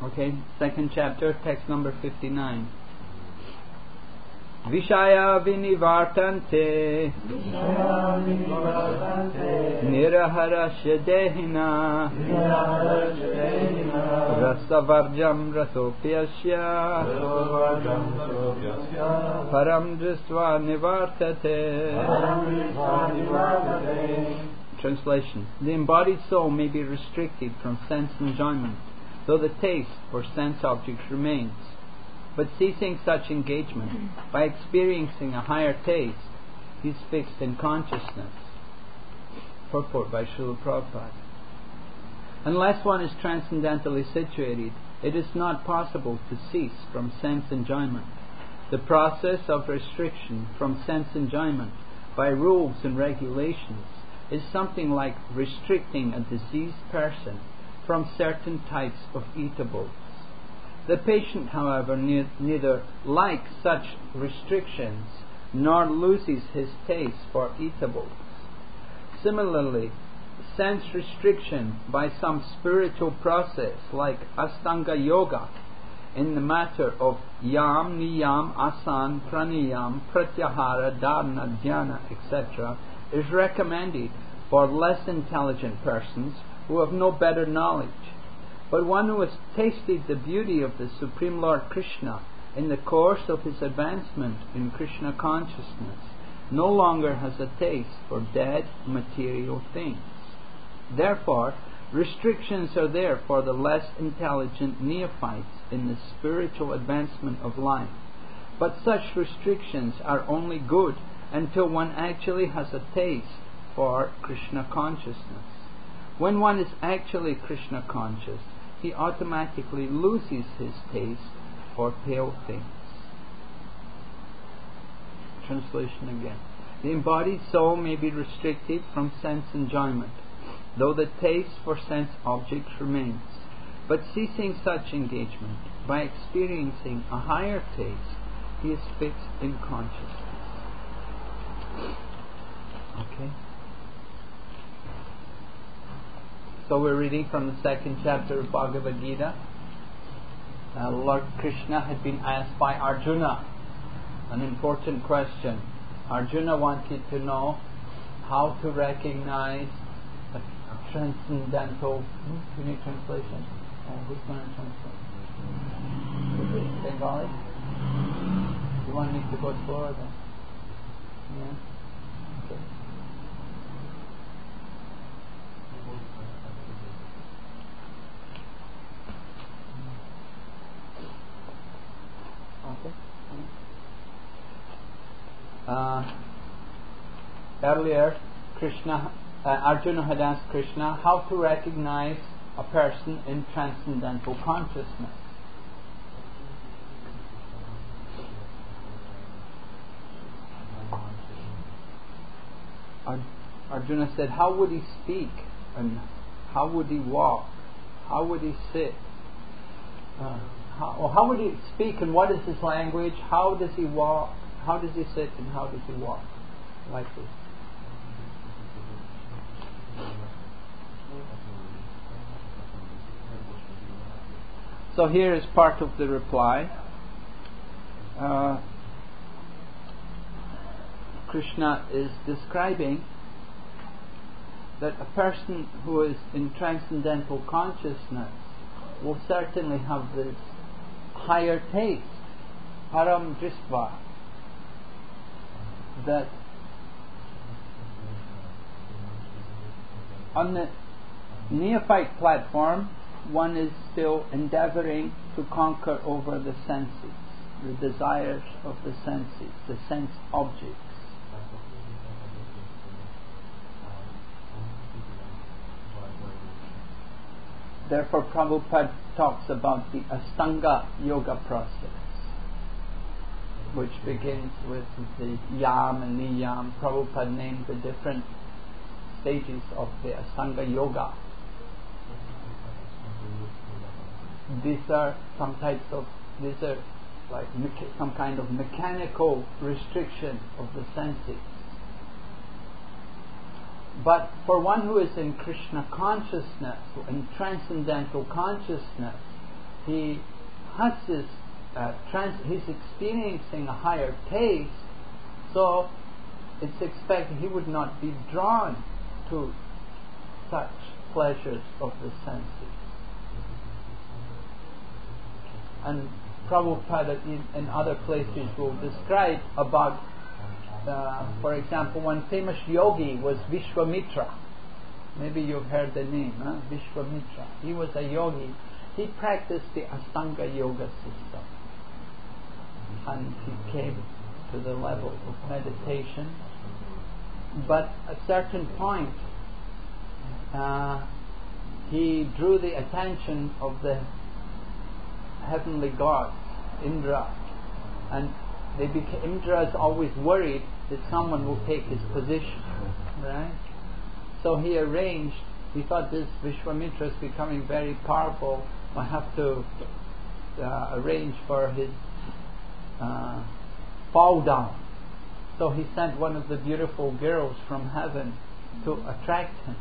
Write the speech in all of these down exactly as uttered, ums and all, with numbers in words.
Okay, second chapter, text number fifty-nine. Vishaya vinivartante niraharasya dehina rasavarjam rasopyasya param drisva nivartate. Translation. The embodied soul may be restricted from sense enjoyment, though the taste for sense objects remains. But ceasing such engagement, by experiencing a higher taste, he is fixed in consciousness. Purport by Srila Prabhupada. Unless one is transcendentally situated, it is not possible to cease from sense enjoyment. The process of restriction from sense enjoyment by rules and regulations is something like restricting a diseased person from certain types of eatables. The patient, however, ne- neither likes such restrictions nor loses his taste for eatables. Similarly, sense restriction by some spiritual process like Astanga Yoga in the matter of Yam, Niyam, Asan, Pranayam, Pratyahara, Dharana, Dhyana, et cetera is recommended for less intelligent persons who have no better knowledge. But one who has tasted the beauty of the Supreme Lord Krishna in the course of his advancement in Krishna consciousness no longer has a taste for dead material things. Therefore, restrictions are there for the less intelligent neophytes in the spiritual advancement of life. But such restrictions are only good until one actually has a taste for Krishna consciousness. When one is actually Krishna conscious, he automatically loses his taste for pale things. Translation again. The embodied soul may be restricted from sense enjoyment, though the taste for sense objects remains. But ceasing such engagement, by experiencing a higher taste, he is fixed in consciousness. Okay. So we're reading from the second chapter of Bhagavad Gita. Uh, Lord Krishna had been asked by Arjuna an important question. Arjuna wanted to know how to recognize a transcendental... Hmm? You need translation? Oh, who's going to translate? Is it Bengali? You want me to go slower then? Yeah? Okay. Okay. Uh, earlier, Krishna, uh, Arjuna had asked Krishna how to recognize a person in transcendental consciousness. Ar- Arjuna said, how would he speak? And how would he walk? How would he sit? Uh, How, or how would he speak and what is his language? How does he walk? How does he sit and how does he walk? Like this. So here is part of the reply. Uh, Krishna is describing that a person who is in transcendental consciousness will certainly have this higher taste, param drisva, that on the neophyte platform one is still endeavoring to conquer over the senses, the desires of the senses, the sense objects. Therefore Prabhupada talks about the Astanga Yoga process, which begins with the Yam and Niyam. Prabhupada named the different stages of the Astanga Yoga. These are some types of, these are like mecha- some kind of mechanical restriction of the senses. But for one who is in Krishna consciousness, in transcendental consciousness, he has this, uh, trans- he's experiencing a higher taste, so it's expected he would not be drawn to such pleasures of the senses. And Prabhupada in, in other places will describe about, uh, for example, one famous yogi was Vishwamitra. Maybe you've heard the name, huh? Vishwamitra. He was a yogi. He practiced the Ashtanga Yoga system. And he came to the level of meditation. But at a certain point, uh, he drew the attention of the heavenly gods, Indra. And they beca- Indra is always worried that someone will take his position. Right? So he arranged, he thought this Vishwamitra is becoming very powerful, I have to uh, arrange for his uh, fall down. So he sent one of the beautiful girls from heaven to attract him.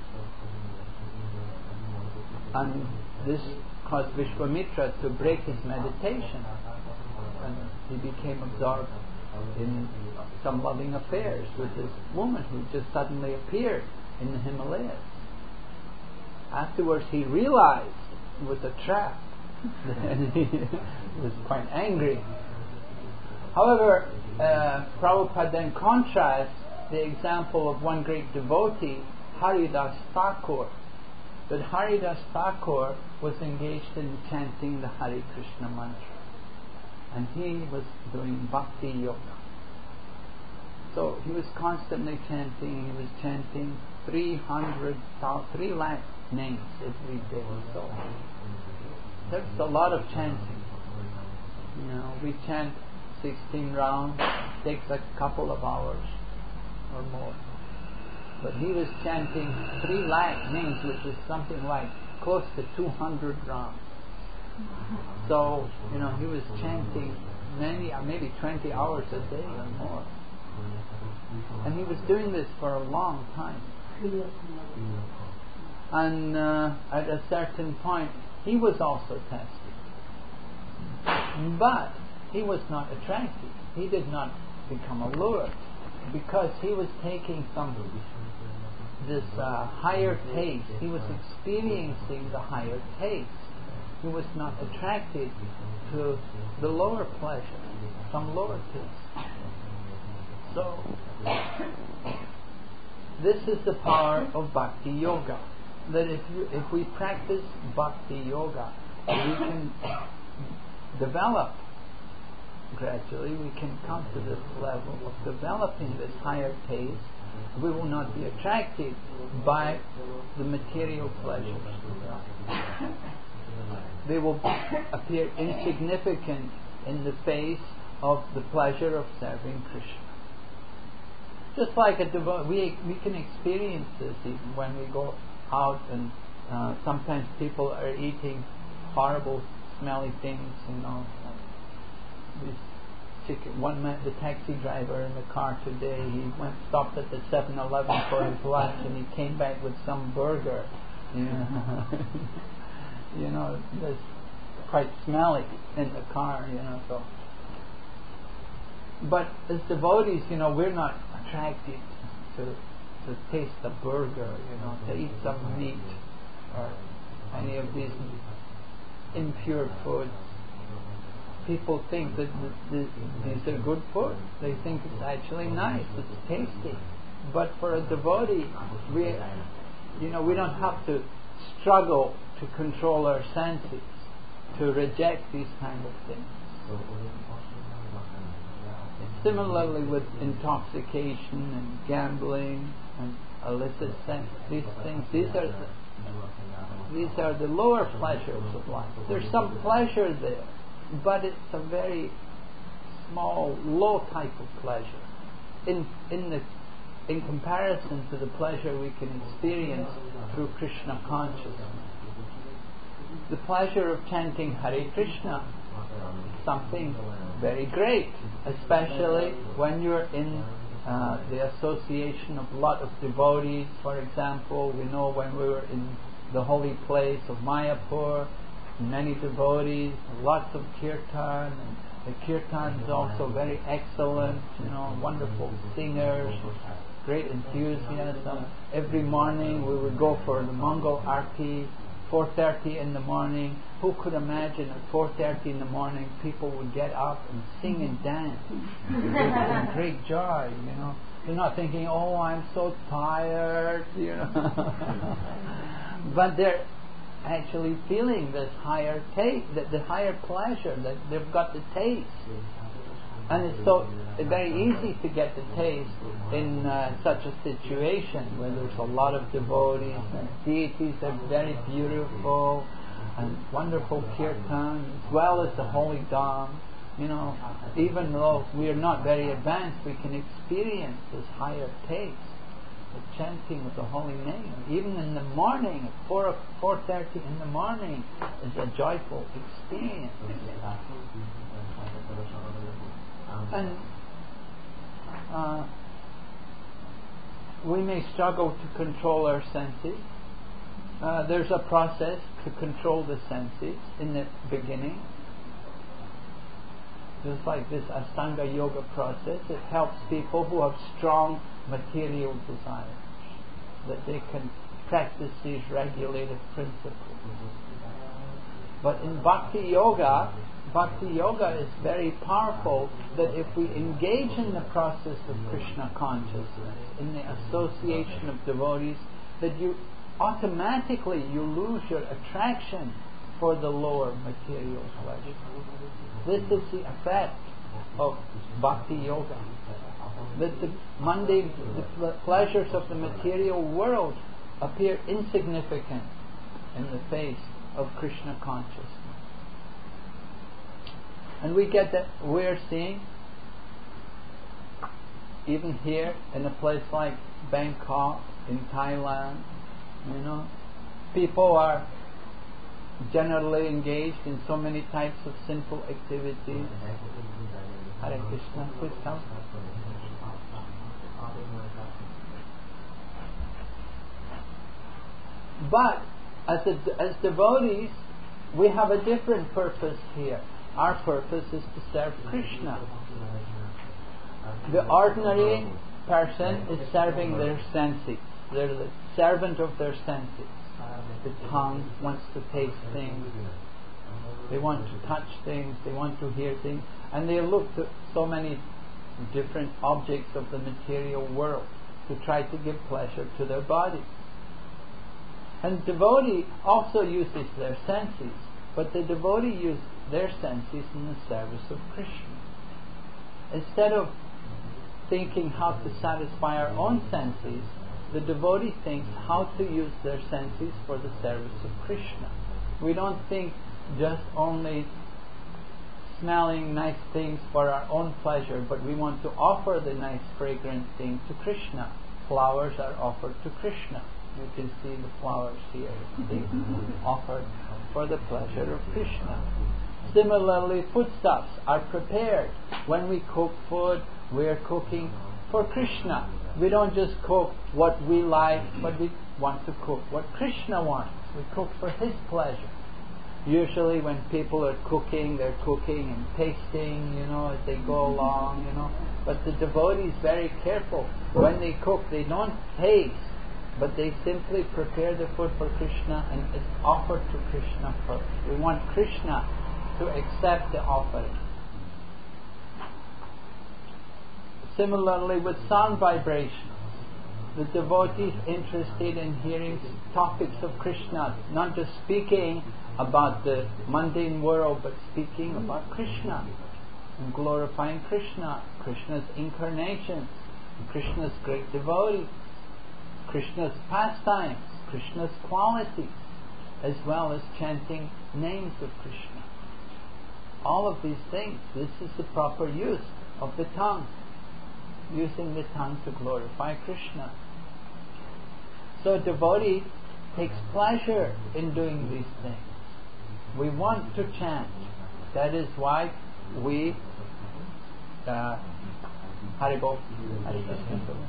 And this caused Vishwamitra to break his meditation. And he became absorbed in some loving affairs with this woman who just suddenly appeared in the Himalayas. Afterwards he realized it was a trap and he was quite angry. However, uh, Prabhupada then contrasts the example of one great devotee, Haridas Thakur. That Haridas Thakur was engaged in chanting the Hare Krishna mantra, and he was doing bhakti yoga. So he was constantly chanting, he was chanting three hundred, three lakh names every day. So there's a lot of chanting. You know, we chant sixteen rounds, takes a couple of hours or more. But he was chanting three lakh names, which is something like close to two hundred rounds. So, you know, he was chanting many, maybe twenty hours a day or more. And he was doing this for a long time. And uh, at a certain point, he was also tested. But he was not attracted. He did not become allured, because he was taking some this uh, higher taste. He was experiencing the higher taste. He was not attracted to the lower pleasure, some lower taste. So this is the power of Bhakti Yoga. That if you, if we practice Bhakti Yoga, we can develop gradually. We can come to this level of developing this higher taste. We will not be attracted by the material pleasures. They will appear insignificant in the face of the pleasure of serving Krishna. Just like a devo- we we can experience this even when we go out, and uh, sometimes people are eating horrible, smelly things. You know, these chicken. One man, the taxi driver in the car today, he went stopped at the seven eleven for his lunch, and he came back with some burger. You know, you know, it's quite smelly in the car. You know, so. But as devotees, you know, we're not attracted to to taste the burger, you know, to eat some meat or any of these impure foods. People think that th- th- these are good food. They think it's actually nice, it's tasty. But for a devotee, we, you know, we don't have to struggle to control our senses, to reject these kind of things. Similarly with intoxication and gambling and illicit sex, these things, these are the, these are the lower pleasures of life. There's some pleasure there, but it's a very small, low type of pleasure in in the in comparison to the pleasure we can experience through Krishna consciousness. The pleasure of chanting Hare Krishna is something very great, especially when you're in uh, the association of a lot of devotees. For example, we know when we were in the holy place of Mayapur, many devotees, lots of kirtan, and the kirtan is also very excellent, you know, wonderful singers, great enthusiasm. Every morning we would go for the Mangal Arti, four thirty in the morning. Who could imagine at four thirty in the morning people would get up and sing and dance with great joy, you know. They're not thinking, oh, I'm so tired, you know. But they're actually feeling this higher taste, the, the higher pleasure, that they've got the taste. And it's so very easy to get the taste in uh, such a situation where there's a lot of devotees and deities are very beautiful and wonderful kirtan, as well as the holy dham. You know, even though we are not very advanced, we can experience this higher taste, the chanting of the holy name. Even in the morning, at four four thirty in the morning, is a joyful experience. And uh, we may struggle to control our senses. Uh, there's a process to control the senses in the beginning. Just like this Ashtanga Yoga process, it helps people who have strong material desires, that they can practice these regulative principles. But in Bhakti Yoga, Bhakti Yoga is very powerful, that if we engage in the process of Krishna consciousness, in the association of devotees, that you automatically you lose your attraction for the lower material pleasures. This is the effect of Bhakti Yoga. That the mundane the pleasures of the material world appear insignificant in the face of Krishna consciousness. And we get that we're seeing, even here in a place like Bangkok, in Thailand, you know, people are generally engaged in so many types of sinful activities. Hare Krishna, please come. But as a, as devotees, we have a different purpose here. Our purpose is to serve Krishna. The ordinary person is serving their senses. They're the servant of their senses. The tongue wants to taste things. They want to touch things. They want to hear things. And they look to so many different objects of the material world to try to give pleasure to their body. And devotee also uses their senses, but the devotee uses their senses in the service of Krishna. Instead of thinking how to satisfy our own senses, the devotee thinks how to use their senses for the service of Krishna. We don't think just only smelling nice things for our own pleasure, but we want to offer the nice fragrant thing to Krishna. Flowers are offered to Krishna. You can see the flowers here. They offered for the pleasure of Krishna. Similarly, foodstuffs are prepared. When we cook food, we are cooking for Krishna. We don't just cook what we like, but we want to cook what Krishna wants. We cook for His pleasure. Usually when people are cooking, they're cooking and tasting, you know, as they go along, you know. But the devotee is very careful. When they cook, they don't taste, but they simply prepare the food for Krishna and it's offered to Krishna first. We want Krishna to accept the offering. Similarly with sound vibrations, the devotee is interested in hearing topics of Krishna, not just speaking about the mundane world, but speaking about Krishna and glorifying Krishna, Krishna's incarnations, Krishna's great devotees, Krishna's pastimes, Krishna's qualities, as well as chanting names of Krishna. All of these things, this is the proper use of the tongue, using the tongue to glorify Krishna. So a devotee takes pleasure in doing these things. We want to chant. That is why we uh, Haribol, Haribol.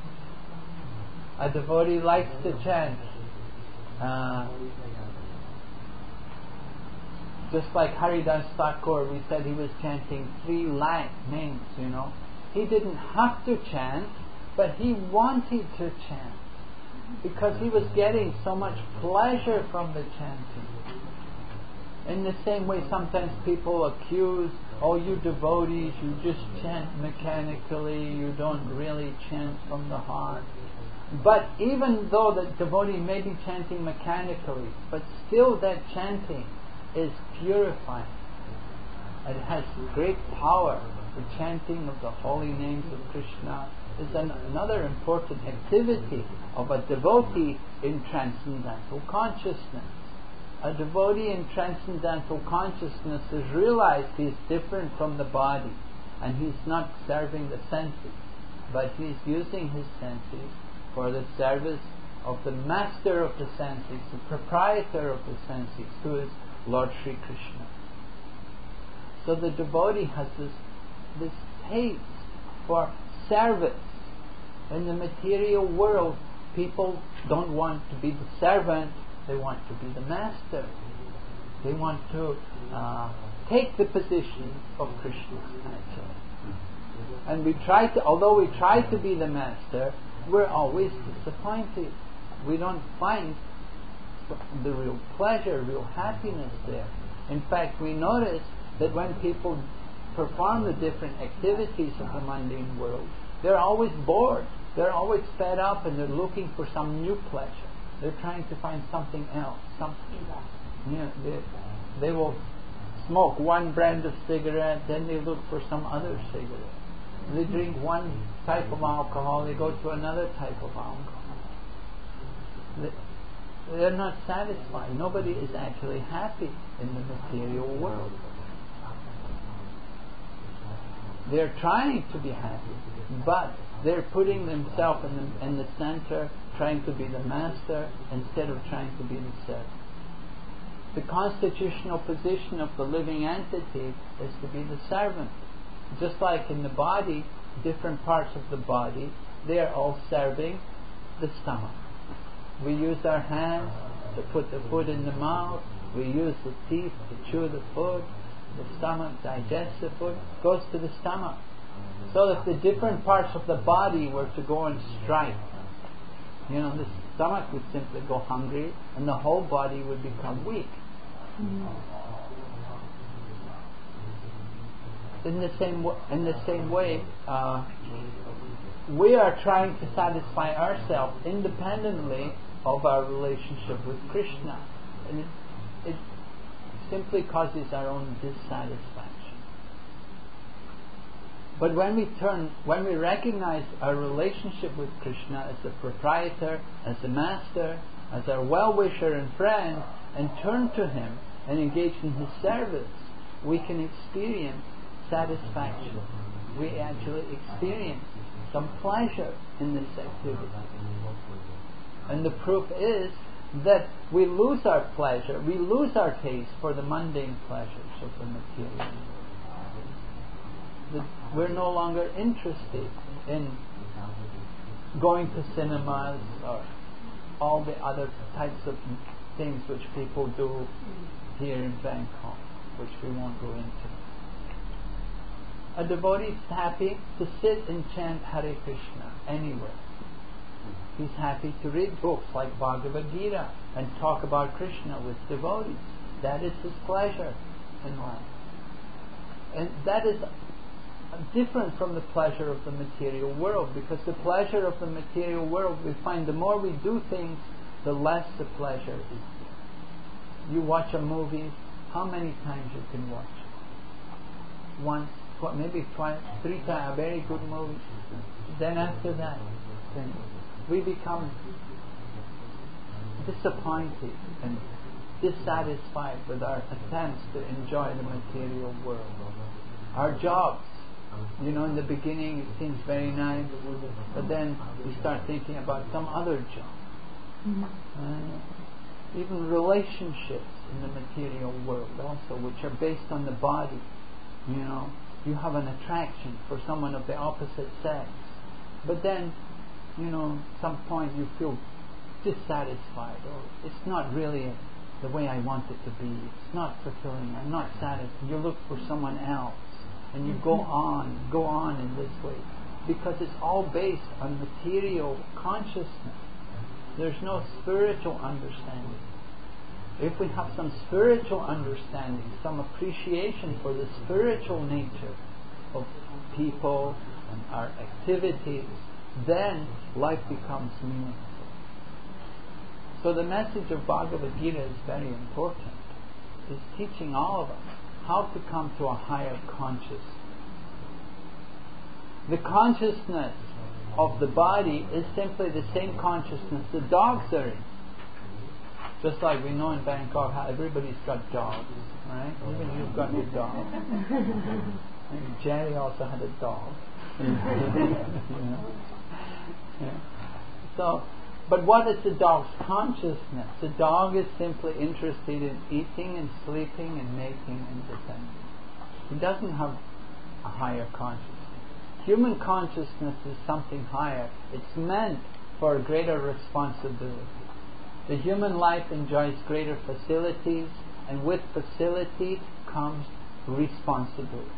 A devotee likes to chant uh, Just like Haridas Thakur, we said he was chanting three lakh names, you know. He didn't have to chant, but he wanted to chant because he was getting so much pleasure from the chanting. In the same way, sometimes people accuse, oh, you devotees, you just chant mechanically, you don't really chant from the heart. But even though the devotee may be chanting mechanically, but still that chanting is purifying. It has great power. The chanting of the holy names of Krishna is an, another important activity of a devotee in transcendental consciousness. A devotee in transcendental consciousness has realized he is different from the body, and he's not serving the senses, but he's using his senses for the service of the master of the senses, the proprietor of the senses, who is Lord Sri Krishna. So the devotee has this, this taste for service. In the material world, people don't want to be the servant, they want to be the master. They want to uh, take the position of Krishna, actually. And we try to, although we try to be the master, we're always disappointed. We don't find the real pleasure, real happiness there. In fact, we notice that when people perform the different activities of the mundane world, they're always bored. They're always fed up, and they're looking for some new pleasure. They're trying to find something else. Something, you know, they, they will smoke one brand of cigarette, then they look for some other cigarette. They drink one type of alcohol, they go to another type of alcohol. They, they're not satisfied. Nobody is actually happy in the material world. They're trying to be happy, but they're putting themselves in the, in the center, trying to be the master instead of trying to be the servant. The constitutional position of the living entity is to be the servant. Just like in the body, different parts of the body, they are all serving the stomach. We use our hands to put the food in the mouth, we use the teeth to chew the food, the stomach digests the food, goes to the stomach. So if the different parts of the body were to go on strike, you know, the stomach would simply go hungry and the whole body would become weak. Mm-hmm. In the same w- in the same way, uh, we are trying to satisfy ourselves independently of our relationship with Krishna, and it, it simply causes our own dissatisfaction. But when we turn, when we recognize our relationship with Krishna as the proprietor, as the master, as our well-wisher and friend, and turn to Him and engage in His service, we can experience satisfaction. We actually experience some pleasure in this activity. And the proof is that we lose our pleasure, we lose our taste for the mundane pleasures of the material world. That we're no longer interested in going to cinemas or all the other types of things which people do here in Bangkok, which we won't go into. A devotee is happy to sit and chant Hare Krishna anywhere. He's happy to read books like Bhagavad Gita and talk about Krishna with devotees. That is his pleasure in life. And that is different from the pleasure of the material world, because the pleasure of the material world, we find the more we do things, the less the pleasure is. You watch a movie, how many times you can watch it? Once, tw- maybe twice, three times, a very good movie. Then after that, then we become disappointed and dissatisfied with our attempts to enjoy the material world. Our jobs, you know, in the beginning it seems very nice, but then we start thinking about some other job. Mm-hmm. Uh, even relationships in the material world also, which are based on the body. You know, you have an attraction for someone of the opposite sex, but then, you know, at some point you feel dissatisfied, or it's not really the way I want it to be. It's not fulfilling. I'm not satisfied. You look for someone else, and you go on, go on in this way, because it's all based on material consciousness. There's no spiritual understanding. If we have some spiritual understanding, some appreciation for the spiritual nature of people and our activities, then life becomes meaningful. So the message of Bhagavad Gita is very important. It's teaching all of us how to come to a higher consciousness. The consciousness of the body is simply the same consciousness the dogs are in. Just like we know in Bangkok how everybody's got dogs, right? Even you've got your dog. And Jerry also had a dog. You know? Yeah. So, but what is the dog's consciousness? The dog is simply interested in eating and sleeping and mating and descending. He doesn't have a higher consciousness. Human consciousness is something higher. It's meant for a greater responsibility. The human life enjoys greater facilities, and with facilities comes responsibility.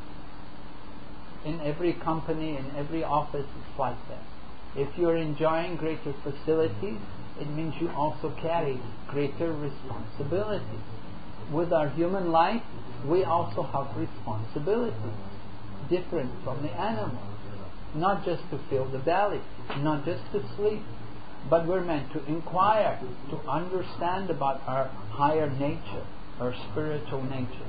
In every company, in every office, it's like that. If you're enjoying greater facilities, it means you also carry greater responsibilities. With our human life, we also have responsibilities, different from the animals. Not just to fill the belly, not just to sleep, but we're meant to inquire, to understand about our higher nature, our spiritual nature.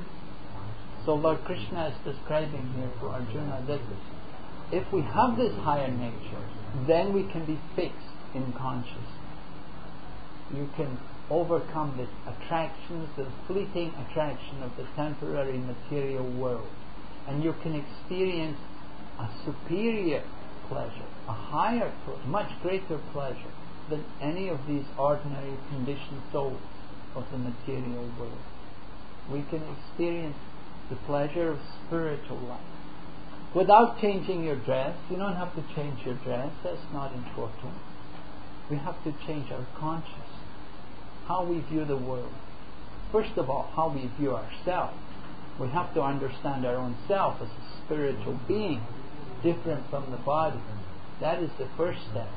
So Lord Krishna is describing here to Arjuna that if we have this higher nature, then we can be fixed in consciousness. You can overcome this attractions, the fleeting attraction of the temporary material world, and you can experience a superior pleasure, a higher, much greater pleasure than any of these ordinary conditioned souls of the material world. We can experience the pleasure of spiritual life without changing your dress. You don't have to change your dress. That's not important. We have to change our consciousness, how we view the world. First of all, how we view ourselves. We have to understand our own self as a spiritual being, different from the body. That is the first step.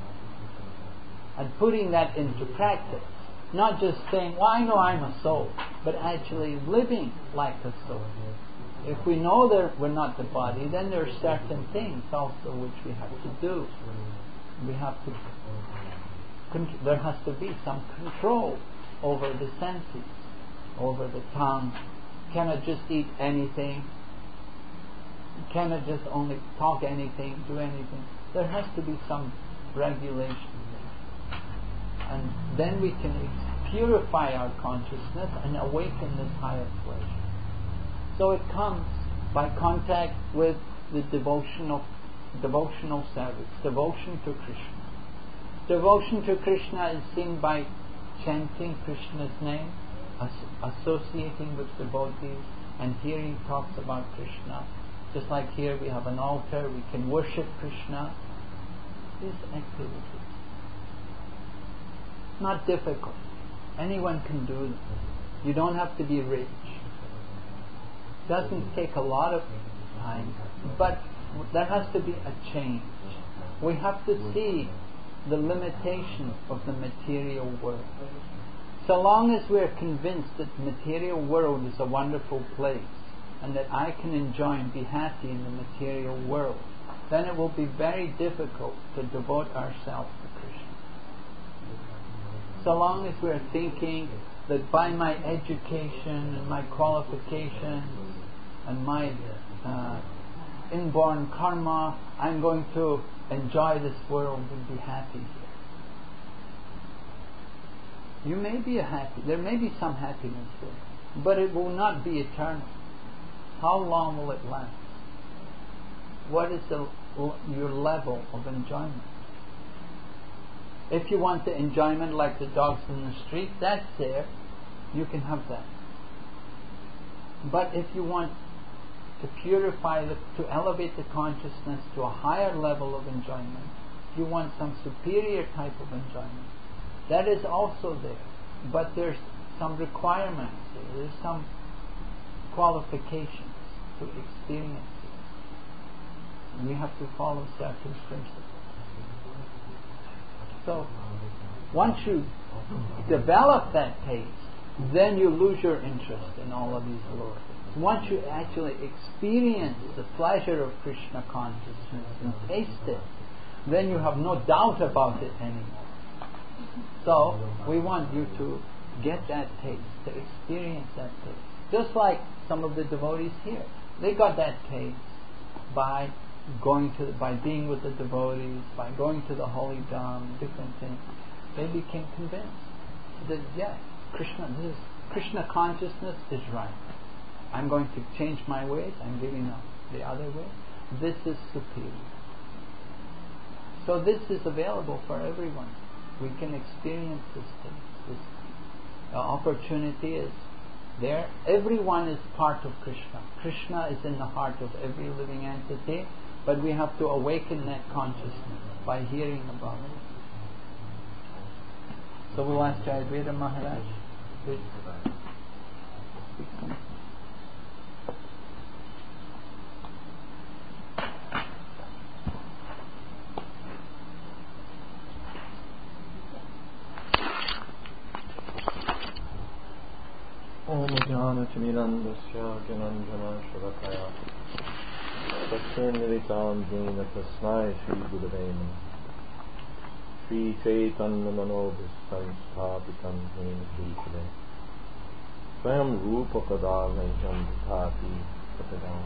And putting that into practice. Not just saying, well, I know I'm a soul, but actually living like a soul. If we know that we're not the body, then there are certain things also which we have to do. We have to, there has to be some control over the senses, over the tongue. You cannot just eat anything. You cannot just only talk anything, do anything. There has to be some regulation. And then we can purify our consciousness and awaken this higher pleasure. So it comes by contact with the devotional, devotional service, devotion to Krishna. Devotion to Krishna is seen by chanting Krishna's name, as- associating with devotees, and hearing talks about Krishna. Just like here we have an altar, we can worship Krishna. These activities. Not difficult. Anyone can do them. You don't have to be rich. Doesn't take a lot of time, but there has to be a change. We have to see the limitations of the material world. So long as we are convinced that the material world is a wonderful place and that I can enjoy and be happy in the material world, then it will be very difficult to devote ourselves to Krishna. So long as we are thinking that by my education and my qualifications and my uh, inborn karma, I'm going to enjoy this world and be happy here. You may be a happy, there may be some happiness there, but it will not be eternal. How long will it last? What is the, your level of enjoyment? If you want the enjoyment like the dogs in the street, that's there. You can have that. But if you want to purify, the, to elevate the consciousness to a higher level of enjoyment, if you want some superior type of enjoyment, that is also there. But there's some requirements, there's some qualifications to experience it. And we have to follow certain principles. So, once you develop that taste, then you lose your interest in all of these lower things. Once you actually experience the pleasure of Krishna consciousness and taste it, then you have no doubt about it anymore. So, we want you to get that taste, to experience that taste. Just like some of the devotees here. They got that taste by going to, by being with the devotees, by going to the holy dham, different things. They became convinced that yes, Krishna, this is, Krishna consciousness is right. I'm going to change my ways. I'm giving up the other way. This is superior. So this is available for everyone. We can experience this thing. This uh, opportunity is there. Everyone is part of Krishna. Krishna is in the heart of every living entity, but we have to awaken that consciousness by hearing about it. So we'll ask Jayadvaita Maharaj. Please. Speak some. Om Jnana Timirandasya Gyananjana Shalakaya Tasya Dina Tasmai Shri Gurave Namaha Shri Chaitanya Manobhistam Sthapitam Jnana Shri Shri Swayam Rupa Kadavayam Dhati Satadam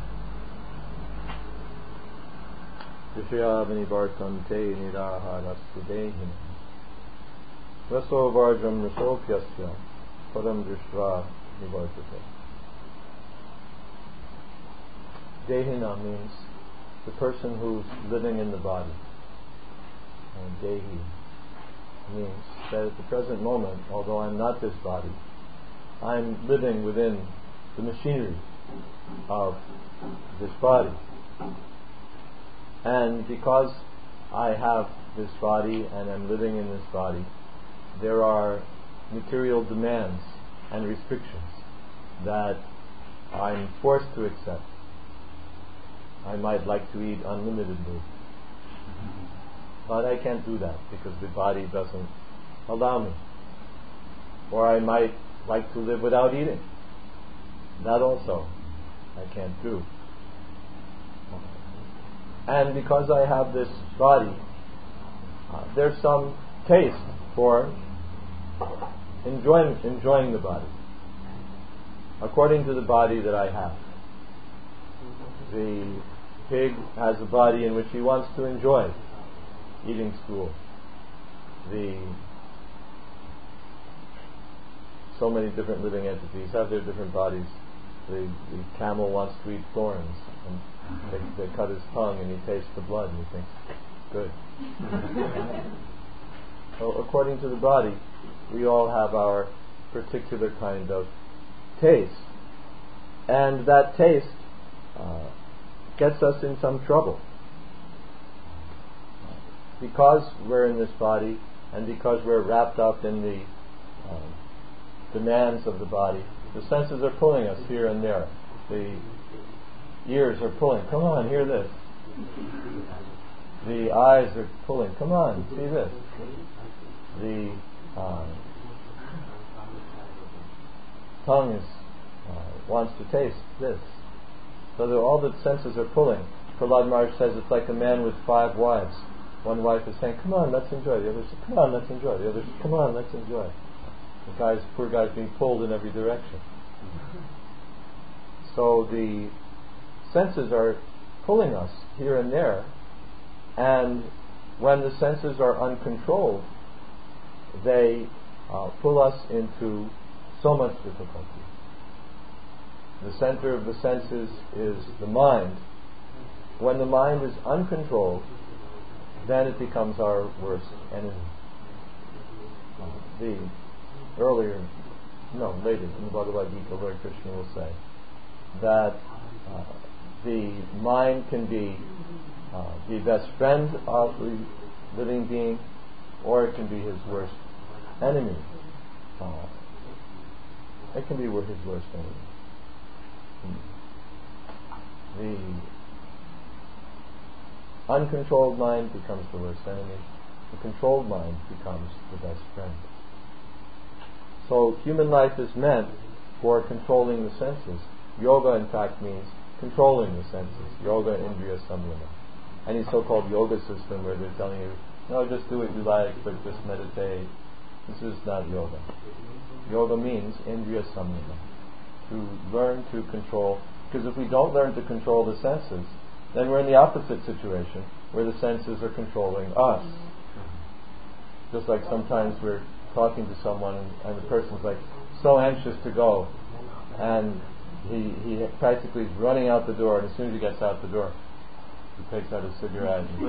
Vishayavani Vartante Nirahara Sudehina Raso Varjam Rasopyasya Padam Drishva Nivartate. Dehina means the person who's living in the body. And Dehi means that at the present moment, although I'm not this body, I'm living within the machinery of this body. And because I have this body and I'm living in this body, there are material demands and restrictions that I'm forced to accept. I might like to eat unlimitedly, but I can't do that because the body doesn't allow me. Or I might like to live without eating. That also I can't do. And because I have this body, uh, there's some taste for Enjoying, enjoying the body according to the body that I have. The pig has a body in which he wants to enjoy eating stool. The so many different living entities have their different bodies. The, the camel wants to eat thorns, and they, they cut his tongue and he tastes the blood and he thinks, good. So according to the body, we all have our particular kind of taste. And that taste uh, gets us in some trouble. Because we're in this body and because we're wrapped up in the uh, demands of the body, the senses are pulling us here and there. The ears are pulling, come on, hear this. The eyes are pulling, come on, see this. The uh, tongue is, uh, wants to taste this. So that all the senses are pulling. Prahlad Maharaj says it's like a man with five wives. One wife is saying, come on, let's enjoy. The other says, come on, let's enjoy. The other says, come on, let's enjoy. The guy's, poor guy's being pulled in every direction. So the senses are pulling us here and there, and when the senses are uncontrolled, they uh, pull us into so much difficulty. The center of the senses is the mind. When the mind is uncontrolled, then it becomes our worst enemy. Uh, the earlier, no, later in the Bhagavad Gita, Lord Krishna will say that uh, the mind can be uh, the best friend of the living being, or it can be his worst enemy. Uh, It can be his worst enemy. The uncontrolled mind becomes the worst enemy. The controlled mind becomes the best friend. So human life is meant for controlling the senses. Yoga, in fact, means controlling the senses. Yoga Indriya Samyama. Any so-called yoga system where they're telling you, no, just do what you like, but just meditate. This is not yoga. Yoga means Indriya Samyama. To learn to control. Because if we don't learn to control the senses, then we're in the opposite situation, where the senses are controlling us. Just like sometimes we're talking to someone and, and the person's like so anxious to go, and he he practically is running out the door, and as soon as he gets out the door, he takes out a cigarette and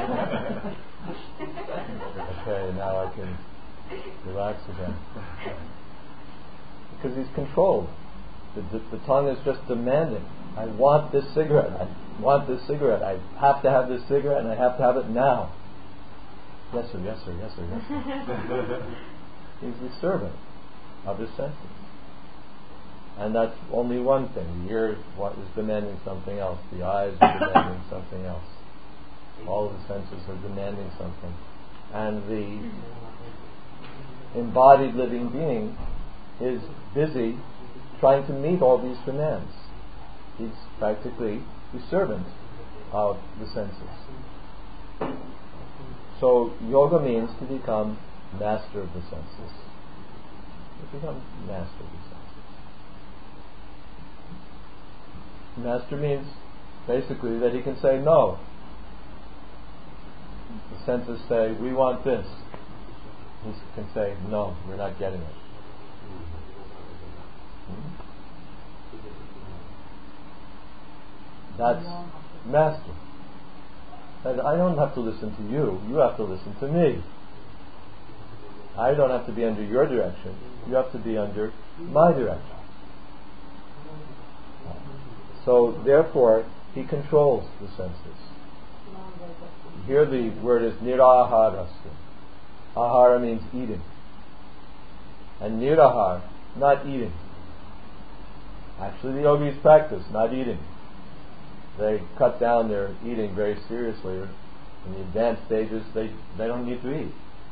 okay, now I can relax again. Because he's controlled. The, the, the tongue is just demanding. I want this cigarette. I want this cigarette. I have to have this cigarette, and I have to have it now. Yes sir, yes sir, yes sir, yes sir. He's the servant of his senses. And that's only one thing. The ear is demanding something else. The eyes are demanding something else. All of the senses are demanding something. And the embodied living being is busy trying to meet all these demands. He's practically the servant of the senses. So yoga means to become master of the senses. To become master of the senses. Master means basically that he can say no. The senses say, we want this. He can say, no, we're not getting it. Hmm? That's master. And I don't have to listen to you. You have to listen to me. I don't have to be under your direction. You have to be under my direction. So therefore, he controls the senses. Here the word is niraharastu. Ahara means eating. And nirahar, not eating. Actually, the yogis practice not eating. They cut down their eating very seriously. In the advanced stages, they, they don't need to eat.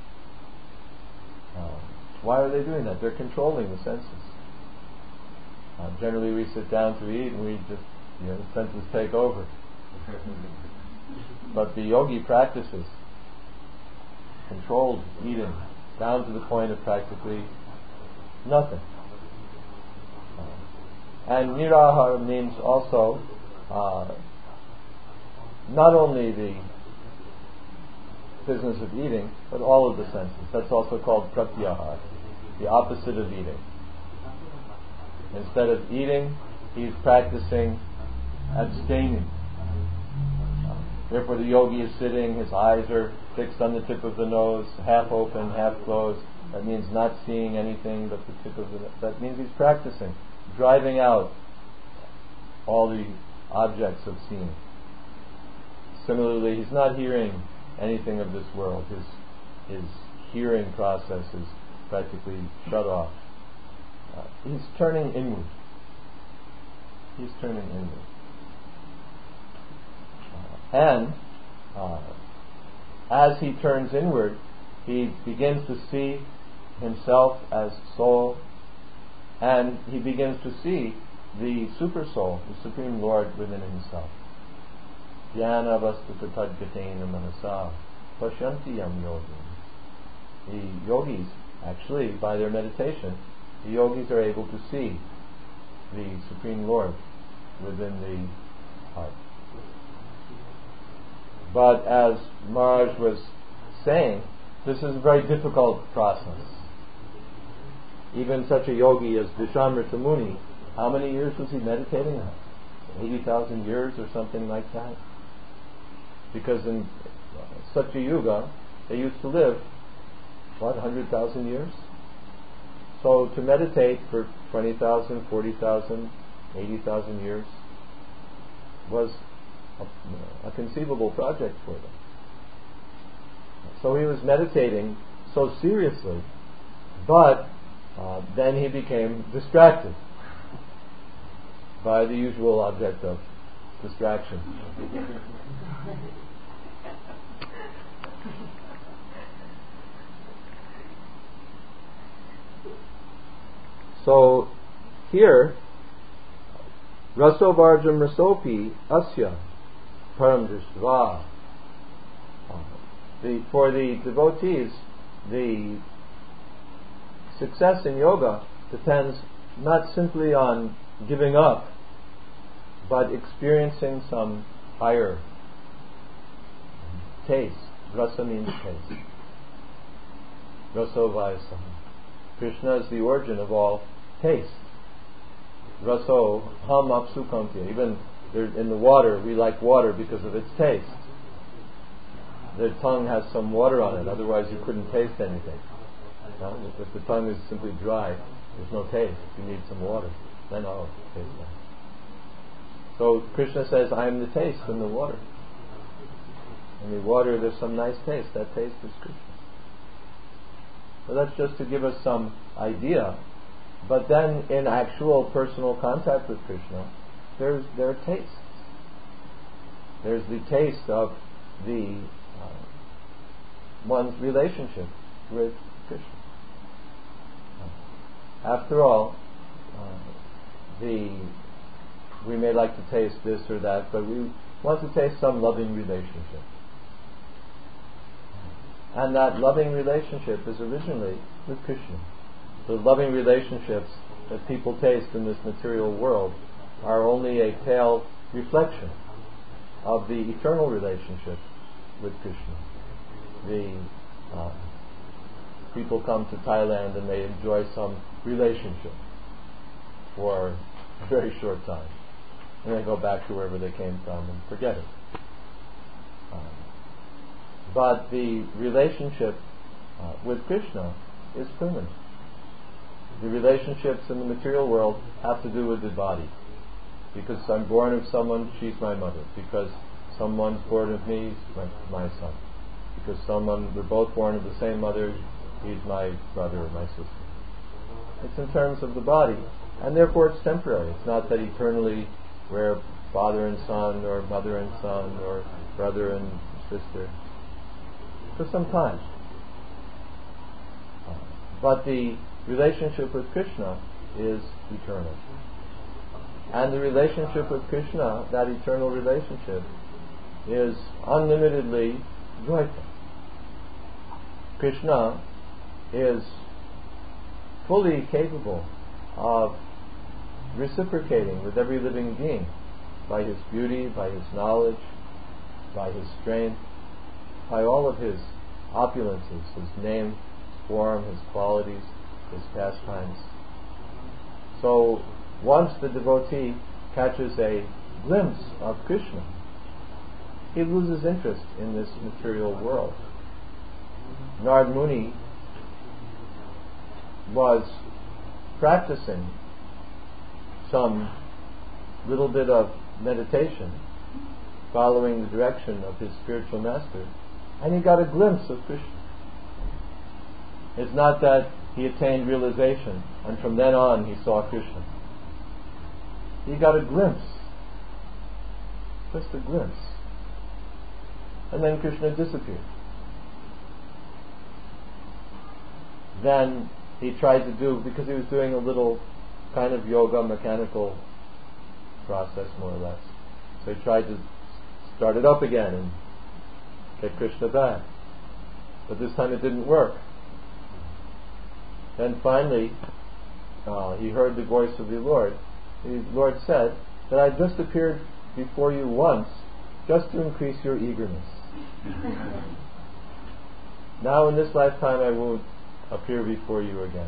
Uh, why are they doing that? They're controlling the senses. Uh, generally, we sit down to eat and we just, you know, the senses take over. But the yogi practices controlled eating down to the point of practically nothing. Uh, and nirahara means also uh, not only the business of eating, but all of the senses. That's also called pratyahara, the opposite of eating. Instead of eating, he's practicing abstaining. Therefore the yogi is sitting, his eyes are fixed on the tip of the nose, half open, half closed. That means not seeing anything but the tip of the nose. That means he's practicing, driving out all the objects of seeing. Similarly, he's not hearing anything of this world. His his hearing process is practically shut off. Uh, he's turning inward. He's turning inward. Uh, and uh, as he turns inward, he begins to see himself as soul, and he begins to see the super soul, the Supreme Lord within himself. Jnana vastu tatgatena manasa pashyanti yam yogi. The yogis, actually, by their meditation, the yogis are able to see the Supreme Lord within the heart. But as Maharaj was saying, this is a very difficult process. Even such a yogi as Vishamrita Muni, how many years was he meditating? eighty thousand years or something like that? Because in such a yuga, they used to live, what, one hundred thousand years? So to meditate for twenty thousand, forty thousand, eighty thousand years was a, a conceivable project for them. So he was meditating so seriously, but uh, then he became distracted by the usual object of distraction. So here, Raso Varjam Rasopi Asya Param Drishtva. The, for the devotees, the success in yoga depends not simply on giving up, but experiencing some higher taste. Rasa means taste. Raso Vayasa. Krishna is the origin of all taste. Raso ham apsukanti. Even in the water, we like water because of its taste. The tongue has some water on it, otherwise you couldn't taste anything. No? If the tongue is simply dry, there's no taste. You need some water. Then I'll taste that. So Krishna says, I am the taste in the water. In the water there's some nice taste. That taste is Krishna. So that's just to give us some idea. But then in actual personal contact with Krishna, there's there are tastes. There's the taste of the uh, one's relationship with Krishna. After all, uh, the we may like to taste this or that, but we want to taste some loving relationship. And that loving relationship is originally with Krishna. The loving relationships that people taste in this material world are only a pale reflection of the eternal relationship with Krishna. The uh, people come to Thailand and they enjoy some relationship for a very short time, and they go back to wherever they came from and forget it. Um, but the relationship uh, with Krishna is permanent. The relationships in the material world have to do with the body. Because I'm born of someone, she's my mother. Because someone's born of me, he's my, my son. Because someone, we're both born of the same mother, he's my brother or my sister. It's in terms of the body, and therefore it's temporary. It's not that eternally we're father and son, or mother and son, or brother and sister. For some time. But the relationship with Krishna is eternal. And the relationship with Krishna, that eternal relationship, is unlimitedly joyful. Krishna is fully capable of reciprocating with every living being by his beauty, by his knowledge, by his strength, by all of his opulences, his name, form, his qualities, his pastimes. So once the devotee catches a glimpse of Krishna, he loses interest in this material world. Narad Muni was practicing some little bit of meditation, following the direction of his spiritual master, and he got a glimpse of Krishna. It's not that he attained realization and from then on he saw Krishna. He got a glimpse, just a glimpse, and then Krishna disappeared. Then he tried to do, because he was doing a little kind of yoga mechanical process more or less, so he tried to start it up again and get Krishna back, but this time it didn't work. Then finally uh, he heard the voice of the Lord. The Lord said that I just appeared before you once just to increase your eagerness. Now in this lifetime I won't appear before you again.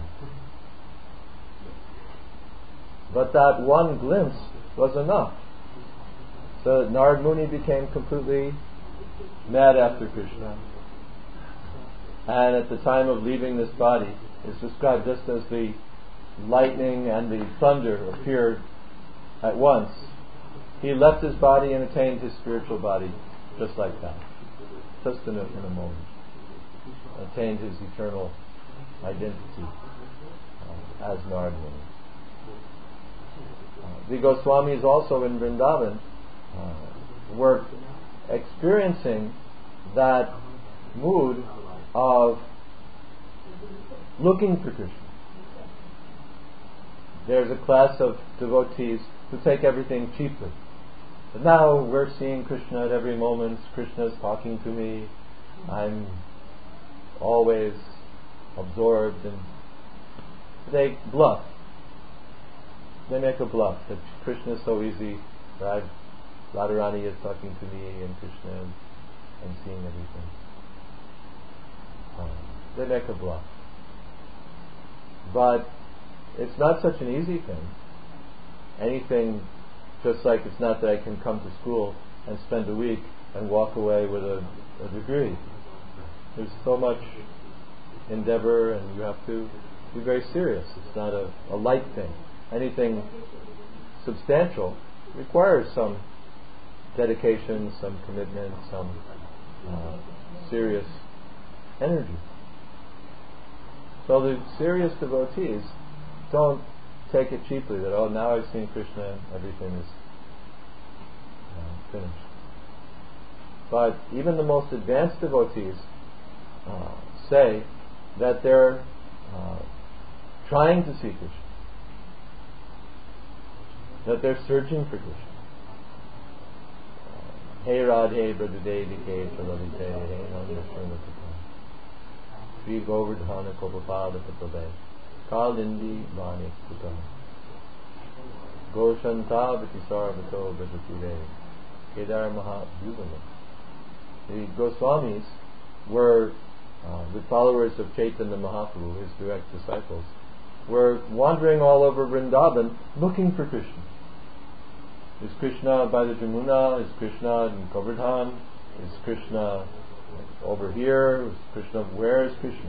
But that one glimpse was enough. So Narad Muni became completely mad after Krishna. And at the time of leaving this body, it's described just as the lightning and the thunder appeared at once. He left his body and attained his spiritual body just like that. Just in a, in a moment. Attained his eternal identity. uh, as Narad Muni. Uh, the Goswamis also in Vrindavan uh, were experiencing that mood of looking for Krishna. There's a class of devotees who take everything cheaply. But now we're seeing Krishna at every moment. Krishna is talking to me. I'm always absorbed, and they bluff. They make a bluff that Krishna is so easy, right? Radharani is talking to me, and Krishna is I'm seeing everything. Um, they make a bluff. But it's not such an easy thing. Anything, just like it's not that I can come to school and spend a week and walk away with a, a degree. There's so much endeavor, and you have to be very serious. It's not a, a light thing. Anything substantial requires some dedication, some commitment, some uh, serious energy. So the serious devotees don't take it cheaply that, oh, now I've seen Krishna, everything is uh, finished. But even the most advanced devotees uh, say that they're uh, trying to see Krishna, that they're searching for Krishna. Hey Radhe Brajadevike Chalalite Hey Nandashanatata Sri Govardhana Kopapada Patabe Kalindi Vani Kuta Goshanta Vitisarvato Brajatire Kedar Maha Yuvana. The Goswamis were uh, the followers of Chaitanya Mahaprabhu, his direct disciples, were wandering all over Vrindavan looking for Krishna. Is Krishna by the Jamuna? Is Krishna in Govardhan? Is Krishna over here? Is Krishna, where is Krishna?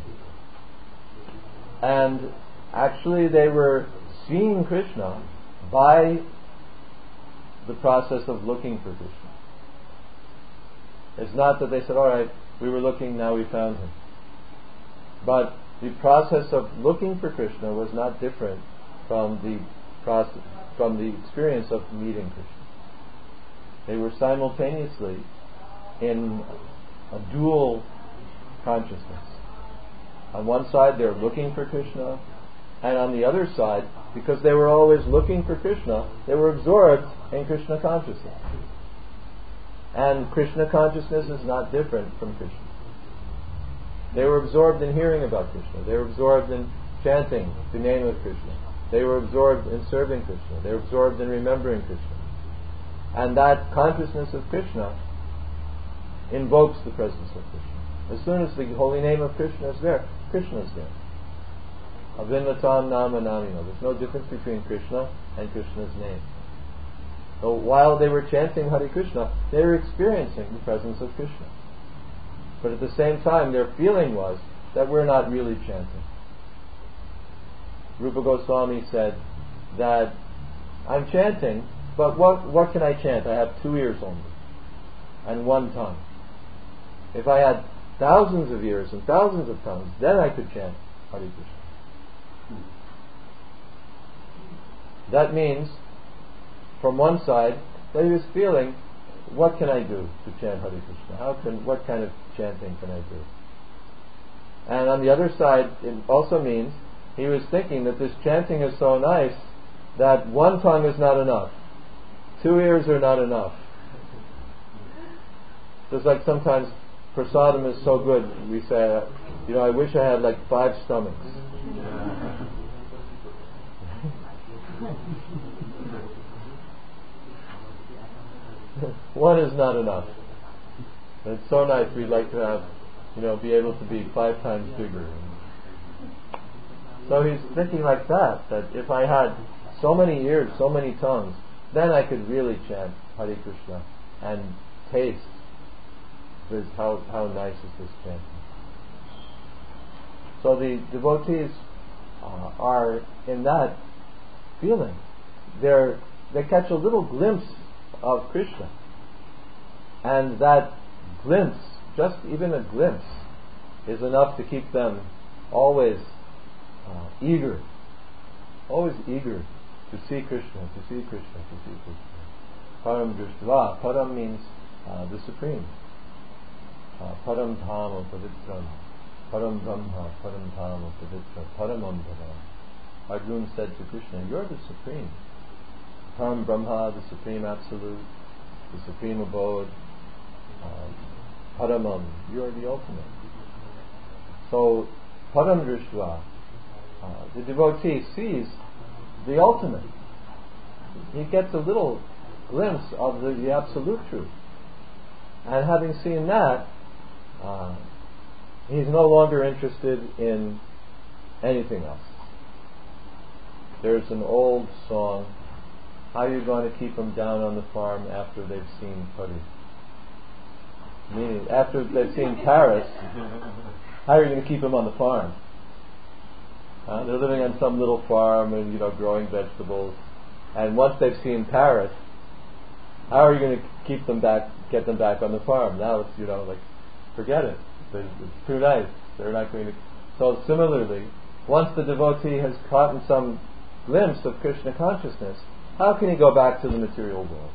And actually they were seeing Krishna by the process of looking for Krishna. It's not that they said, all right, we were looking, now we found him. But the process of looking for Krishna was not different from the process, from the experience of meeting Krishna. They were simultaneously in a dual consciousness. On one side, they were looking for Krishna, and on the other side, because they were always looking for Krishna, they were absorbed in Krishna consciousness. And Krishna consciousness is not different from Krishna. They were absorbed in hearing about Krishna. They were absorbed in chanting the name of Krishna. They were absorbed in serving Krishna. They were absorbed in remembering Krishna. And that consciousness of Krishna invokes the presence of Krishna. As soon as the holy name of Krishna is there, Krishna is there. Avinnatam nama namino. There's no difference between Krishna and Krishna's name. So while they were chanting Hare Krishna, they were experiencing the presence of Krishna. But at the same time, their feeling was that we're not really chanting. Rupa Goswami said that I'm chanting, but what, what can I chant? I have two ears only and one tongue. If I had thousands of ears and thousands of tongues, then I could chant Hare Krishna. That means, from one side, that he was feeling, what can I do to chant Hare Krishna? How can, what kind of chanting can I do? And on the other side, it also means he was thinking that this chanting is so nice that one tongue is not enough. Two ears are not enough. Just like sometimes prasadam is so good, we say, you know, I wish I had like five stomachs. One is not enough. And it's so nice, we'd like to have, you know, be able to be five times bigger. So he's thinking like that, that if I had so many ears, so many tongues, then I could really chant Hare Krishna and taste this, how, how nice is this chanting. So the devotees uh, are in that feeling. They're, they catch a little glimpse of Krishna. And that glimpse, just even a glimpse, is enough to keep them always uh, eager always eager to see Krishna, to see Krishna, to see Krishna. Param Drishtva. Param means uh, the Supreme. Uh, Param Dhama Pavitram. Param Brahma, Param Dhama Pavitra, Paramam Bhavam. Arjuna said to Krishna, you're the Supreme. Param Brahma, the Supreme Absolute, the Supreme Abode. Uh, Paramam, you are the ultimate. So, Param Drishtva, uh, the devotee sees the ultimate. He gets a little glimpse of the, the absolute truth. And having seen that, uh, he's no longer interested in anything else. There's an old song, how are you going to keep them down on the farm after they've seen Pari? Meaning, after they've seen Paris, how are you going to keep them on the farm? Uh, they're living on some little farm and, you know, growing vegetables. And once they've seen Paris, how are you going to keep them back, get them back on the farm? Now it's, you know, like, forget it. It's too nice. They're not going to. So similarly, once the devotee has caught in some glimpse of Krishna consciousness, how can he go back to the material world?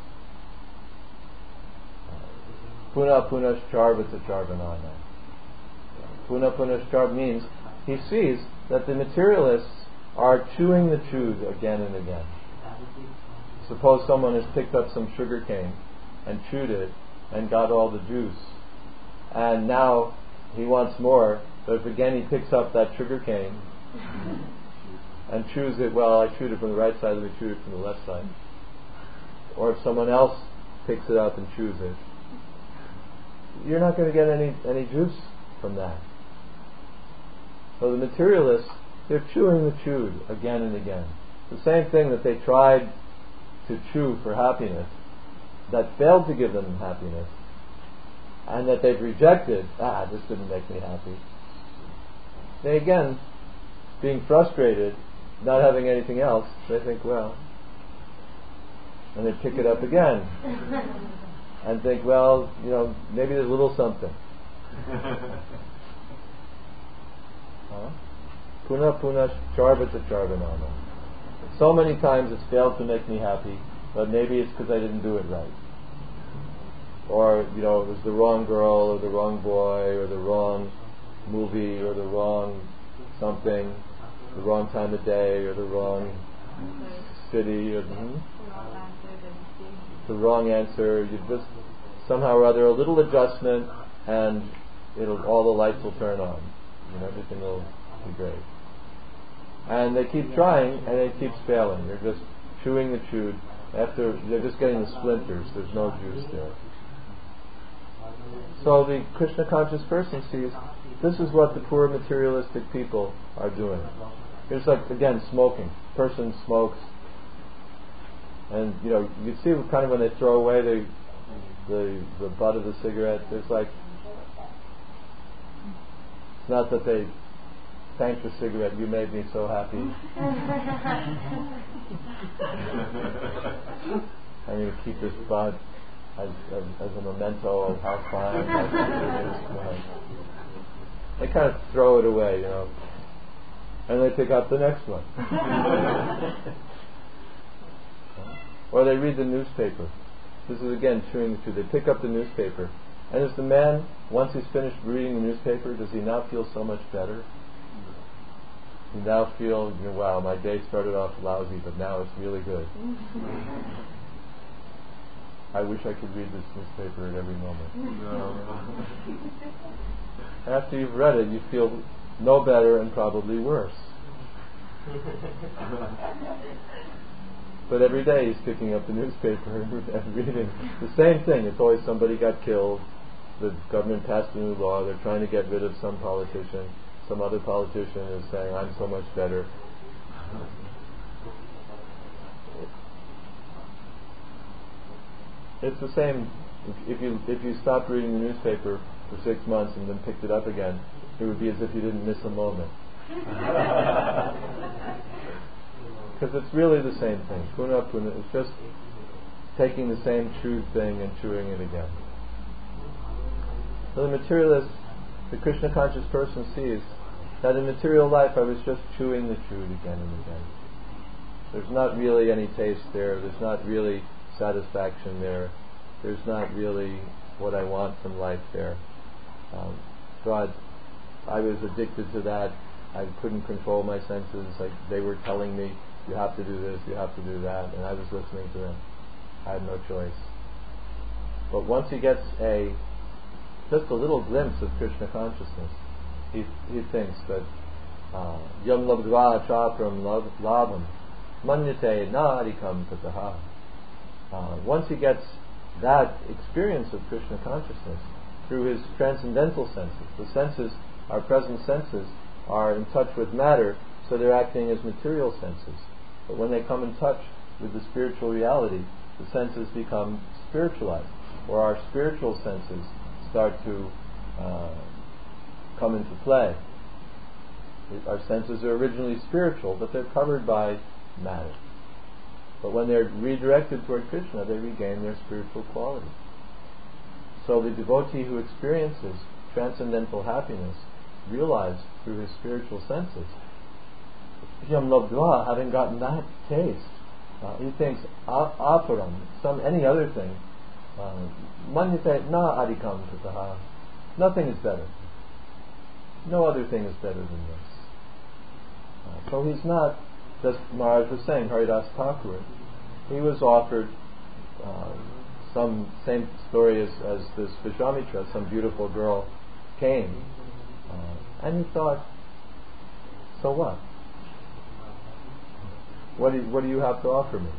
Puna punashcharvata charvanana. Puna punashcharv means he sees that the materialists are chewing the chewed again and again. Suppose someone has picked up some sugar cane and chewed it and got all the juice, and now he wants more, but if again he picks up that sugar cane and chews it, well, I chewed it from the right side, let me chew it from the left side. Or if someone else picks it up and chews it, you're not going to get any, any juice from that. So the materialists, they're chewing the chewed again and again. The same thing that they tried to chew for happiness, that failed to give them happiness, and that they've rejected, ah, this didn't make me happy. They again, being frustrated, not having anything else, they think, well, and they pick it up again and think, well, you know, maybe there's a little something. Huh? Puna puna charvata charvanama. So many times it's failed to make me happy, but maybe it's because I didn't do it right. Or, you know, it was the wrong girl, or the wrong boy, or the wrong movie, or the wrong something, the wrong time of day, or the wrong city, or the, hmm? the wrong answer. You just somehow or other a little adjustment, and it'll all the lights will turn on. You know, everything will be great. And they keep trying, and it keeps failing. They're just chewing the chewed. After they're just getting the splinters. There's no juice there. So the Krishna conscious person sees this is what the poor materialistic people are doing. It's like, again, smoking. Person smokes, and you know, you see kind of when they throw away the the the butt of the cigarette. There's like, it's not that they thank the cigarette. You made me so happy. I'm going to keep this butt as, as, as a memento of how fine my cigarette is. They kind of throw it away, you know, and they pick up the next one. Or they read the newspaper. This is again chewing the truth. They pick up the newspaper, and is the man, once he's finished reading the newspaper, does he now feel so much better? You now feel, you know, wow, my day started off lousy, but now it's really good. I wish I could read this newspaper at every moment. No. After you've read it, you feel no better and probably worse. But every day he's picking up the newspaper and reading the same thing. It's always somebody got killed, the government passed a new law, they're trying to get rid of some politician, some other politician is saying, I'm so much better. It's the same. If you if you stopped reading the newspaper for six months and then picked it up again, it would be as if you didn't miss a moment. Because it's really the same thing. Puna puna. It's just taking the same chewed thing and chewing it again. So the materialist, the Krishna conscious person sees that in material life I was just chewing the chewed again and again. There's not really any taste there. There's not really satisfaction there. There's not really what I want from life there. Um, so I, I was addicted to that. I couldn't control my senses. Like they were telling me, you have to do this, you have to do that, and I was listening to them. I had no choice. But once he gets a just a little glimpse of Krishna consciousness, he he thinks that yam labdva chapram labham manyate na adhikam tataha. Once he gets that experience of Krishna consciousness through his transcendental senses, the senses, our present senses, are in touch with matter, so they're acting as material senses. But when they come in touch with the spiritual reality, the senses become spiritualized, or our spiritual senses start to uh, come into play. Our senses are originally spiritual, but they're covered by matter. But when they're redirected toward Krishna, they regain their spiritual quality. So the devotee who experiences transcendental happiness, realized through his spiritual senses, Yam Labdva, having gotten that taste, uh, he thinks aparam, some any other thing, manyate na adhikam tataha, nothing is better. No other thing is better than this. Uh, so he's not, just Maharaj was saying, Haridas Thakur, he was offered uh, some same story as, as this Vishwamitra, some beautiful girl came, uh, and he thought, so what? What do, you, what do you have to offer me?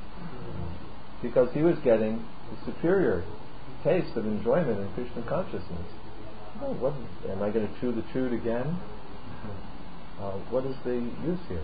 Because he was getting the superior taste of enjoyment in Krishna consciousness. Oh, what, am I going to chew the chewed again? Uh, what is the use here?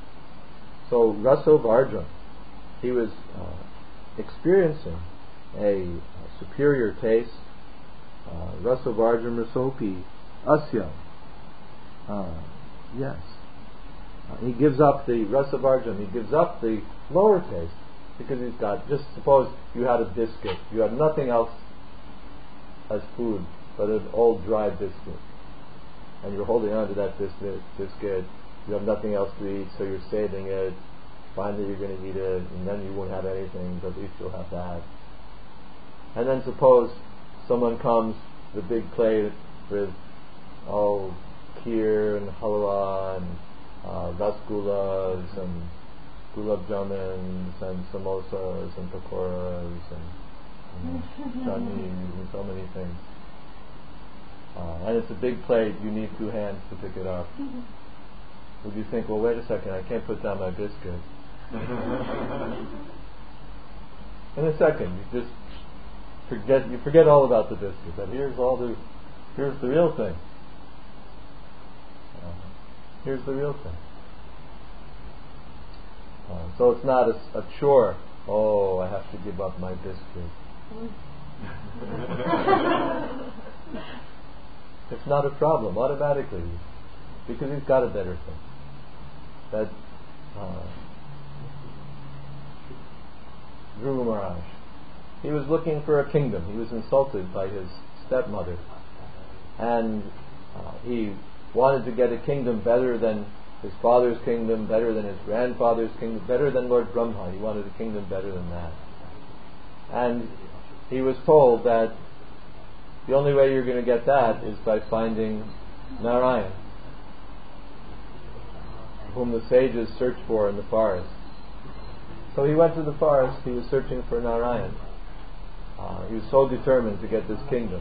So Raso Vardra, he was uh, experiencing a, a superior taste. Uh, Raso Vardram Rasopi Asya. Uh, yes. Uh, he gives up the Rasa Vardram, he gives up the lower taste because he's got, just suppose you had a biscuit, you have nothing else as food but an old dry biscuit, and you're holding on to that biscuit, biscuit, you have nothing else to eat, so you're saving it, finally you're going to eat it, and then you won't have anything, but at least you'll have that. And then suppose someone comes with a big plate with oh, kheer and halwa and uh, rasgullas and gulab jamins and samosas and pakoras and, and chutneys and so many things. Uh, and it's a big plate, you need two hands to pick it up. Would you think, well, wait a second, I can't put down my biscuit. In a second, you just forget, you forget all about the biscuit. But here's all the, here's the real thing. Uh, here's the real thing. Uh, so it's not a, a chore. Oh, I have to give up my biscuit. It's not a problem automatically, because he's got a better thing. That uh, Dhruva Maharaj, he was looking for a kingdom. He was insulted by his stepmother, and uh, he wanted to get a kingdom better than his father's kingdom, better than his grandfather's kingdom, better than Lord Brahma. He wanted a kingdom better than that. And he was told that the only way you're going to get that is by finding Narayan, whom the sages search for in the forest. So he went to the forest, he was searching for Narayan. Uh, he was so determined to get this kingdom.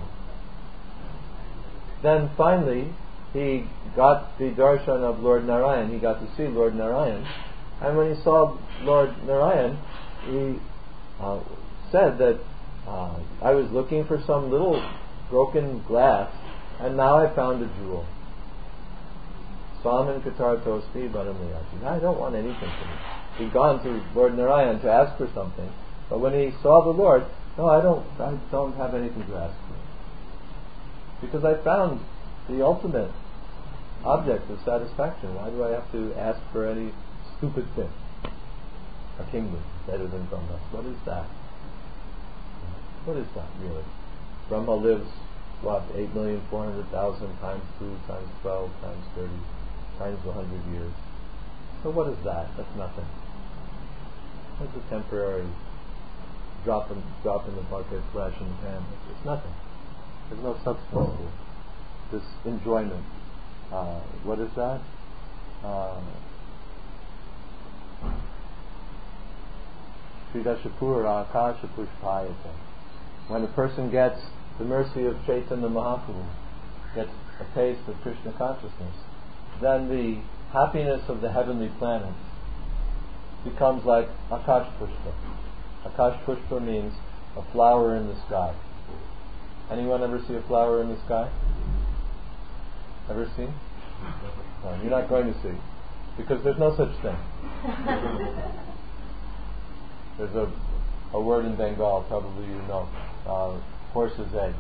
Then finally, he got the darshan of Lord Narayan, he got to see Lord Narayan, and when he saw Lord Narayan, he uh, said that uh, I was looking for some little broken glass, and now I found a jewel. Swamin Katartosmi Banamayaji. I don't want anything from you. He'd gone to Lord Narayan to ask for something, but when he saw the Lord, no, I don't I don't have anything to ask for. Because I found the ultimate object of satisfaction. Why do I have to ask for any stupid thing? A kingdom better than Brahma. What is that? What is that really? Brahma lives, what, eight million four hundred thousand times two, times twelve, times thirty, times a hundred years. So what is that? That's nothing. It's a temporary drop in, drop in the bucket, flash in the pan. It's, it's nothing. There's no substance to it. This enjoyment. Uh, what is that? Uh, Sridashapura Akasha Pushpayate. When a person gets the mercy of Chaitanya Mahaprabhu, gets a taste of Krishna consciousness, then the happiness of the heavenly planets becomes like Akash Pushpa. Akash Pushpa means a flower in the sky. Anyone ever see a flower in the sky? Ever seen? No, you're not going to see, because there's no such thing. There's a, a word in Bengal, probably you know, uh, horse's eggs.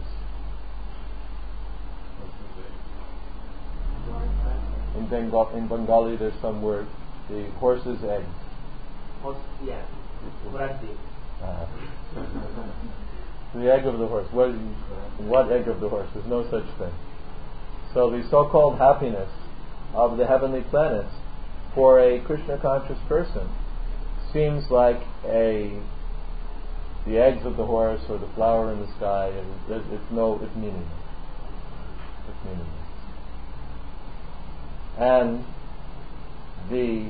In Bengal, in Bengali, there's some word, the horse's eggs. Horse, yeah. Uh, the egg of the horse. What, what egg of the horse? There's no such thing. So the so-called happiness of the heavenly planets for a Krishna conscious person seems like a the eggs of the horse or the flower in the sky, and it's, it's no, it's meaningless. It's meaningless. And the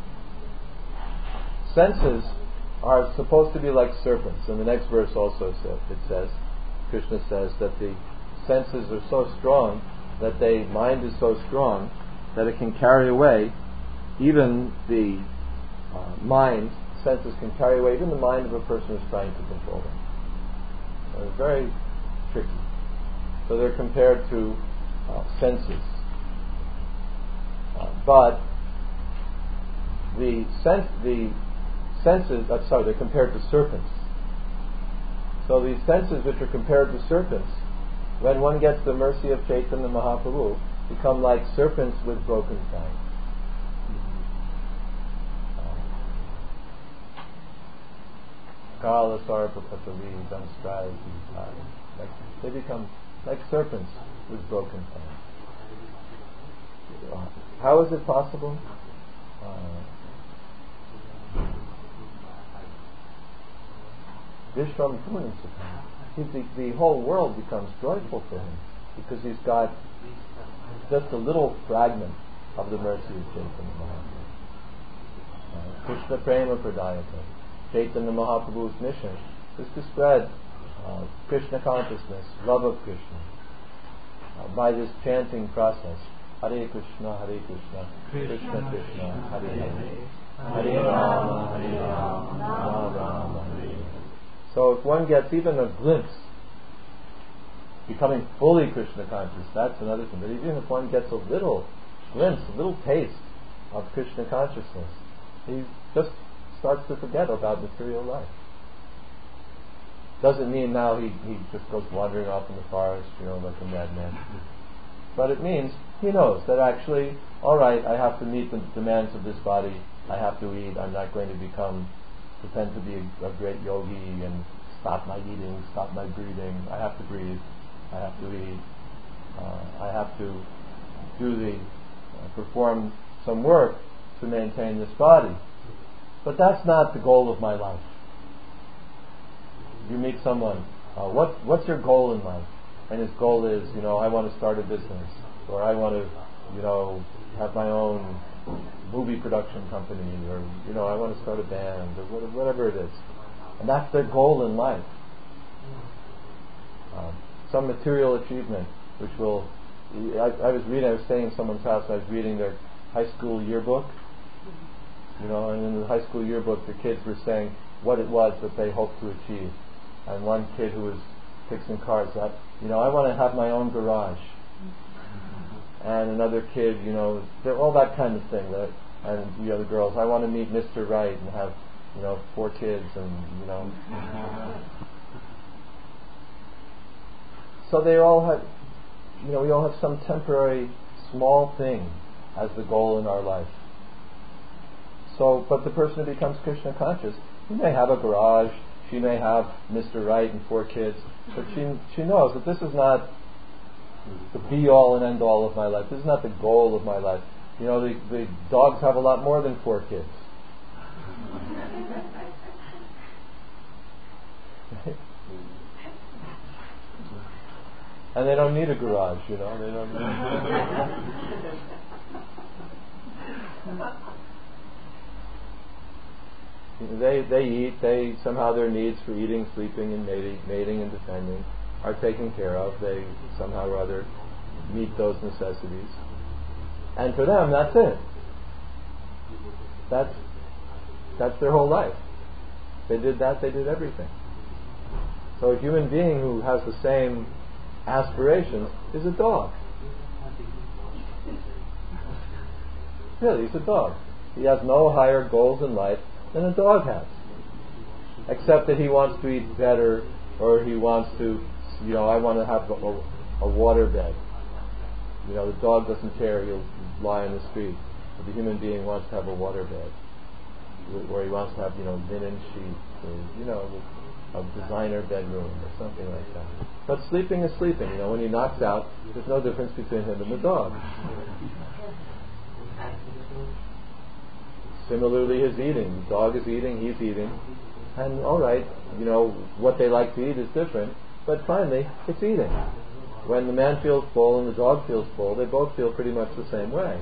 senses are supposed to be like serpents. In the next verse also says, it says, Krishna says that the senses are so strong that the mind is so strong that it can carry away even the uh, mind, senses can carry away even the mind of a person who's trying to control them. So it's very tricky. So they're compared to uh, senses. Uh, but the sense, the senses, uh, sorry, they're compared to serpents. So these senses which are compared to serpents, when one gets the mercy of Chaitanya Mahaprabhu, become like serpents with broken fangs. Kala Sarpa Patali Damstrai. They become like serpents with broken fangs. Uh, how is it possible? Uh, Vishram Punisakam. The, the whole world becomes joyful for him because he's got just a little fragment of the mercy of Chaitanya Mahaprabhu. Uh, Krishna Prema Pradayata. Chaitanya Mahaprabhu's mission is to spread uh, Krishna consciousness, love of Krishna, uh, by this chanting process. Hare Krishna, Hare Krishna, Krishna Krishna, Hare Hare, Hare Rama, Hare Rama, Rama Rama, Hare Hare. So if one gets even a glimpse, becoming fully Krishna conscious, that's another thing. But even if one gets a little glimpse, a little taste of Krishna consciousness, he just starts to forget about material life. Doesn't mean now he, he just goes wandering off in the forest, you know, like a madman. But it means he knows that actually, all right, I have to meet the demands of this body. I have to eat. I'm not going to become, pretend to be a, a great yogi and stop my eating, stop my breathing. I have to breathe. I have to eat. Uh, I have to do the, uh, perform some work to maintain this body. But that's not the goal of my life. You meet someone, uh, what what's your goal in life? And his goal is, you know, I want to start a business, or I want to, you know, have my own movie production company, or, you know, I want to start a band, or whatever it is. And that's their goal in life. Uh, some material achievement, which will, I, I was reading, I was staying in someone's house, I was reading their high school yearbook, you know, and in the high school yearbook the kids were saying what it was that they hoped to achieve. And one kid who was fixing cars said, you know, I want to have my own garage. And another kid, you know, they're all that kind of thing. That, and the other girls, I want to meet Mister Right and have, you know, four kids and, you know. So they all have, you know, we all have some temporary small thing as the goal in our life. So, but the person who becomes Krishna conscious, he may have a garage, she may have Mister Right and four kids, but she she knows that this is not the be-all and end-all of my life. This is not the goal of my life. You know, the, the dogs have a lot more than four kids. right? And they don't need a garage, you know. They don't need They they eat. They somehow their needs for eating, sleeping, and mating, mating and defending are taken care of. They somehow or other meet those necessities, and for them, that's it. That's that's their whole life. They did that. They did everything. So a human being who has the same aspirations is a dog. Really, he's a dog. He has no higher goals in life than a dog has. Except that he wants to eat better, or he wants to, you know, I want to have a, a water bed. You know, the dog doesn't care, he'll lie in the street. But the human being wants to have a water bed. Or he wants to have, you know, linen sheets, or, you know, a designer bedroom, or something like that. But sleeping is sleeping. You know, when he knocks out, there's no difference between him and the dog. Similarly, his eating. The dog is eating, he's eating. And, all right, you know, what they like to eat is different, but finally, it's eating. When the man feels full and the dog feels full, they both feel pretty much the same way.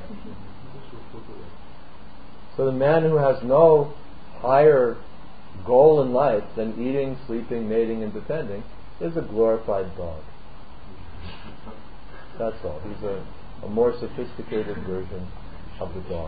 So the man who has no higher goal in life than eating, sleeping, mating, and defending is a glorified dog. That's all. He's a, a more sophisticated version of the dog.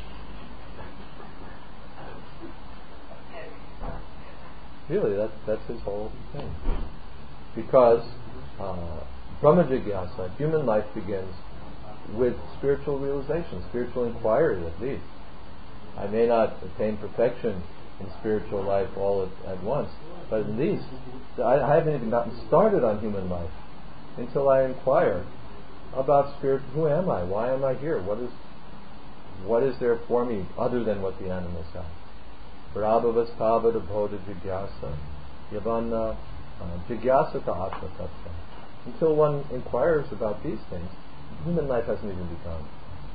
Really, that's, that's his whole thing. Because uh, Brahma Jigyasa, human life begins with spiritual realization, spiritual inquiry at least. I may not attain perfection in spiritual life all at, at once, but at least I, I haven't even gotten started on human life until I inquire about spirit. Who am I? Why am I here? What is what is there for me other than what the animals have? Prabhavastava bodha jigyasa yavanna jigyasa ta atma tattva. Until one inquires about these things, human life hasn't even begun.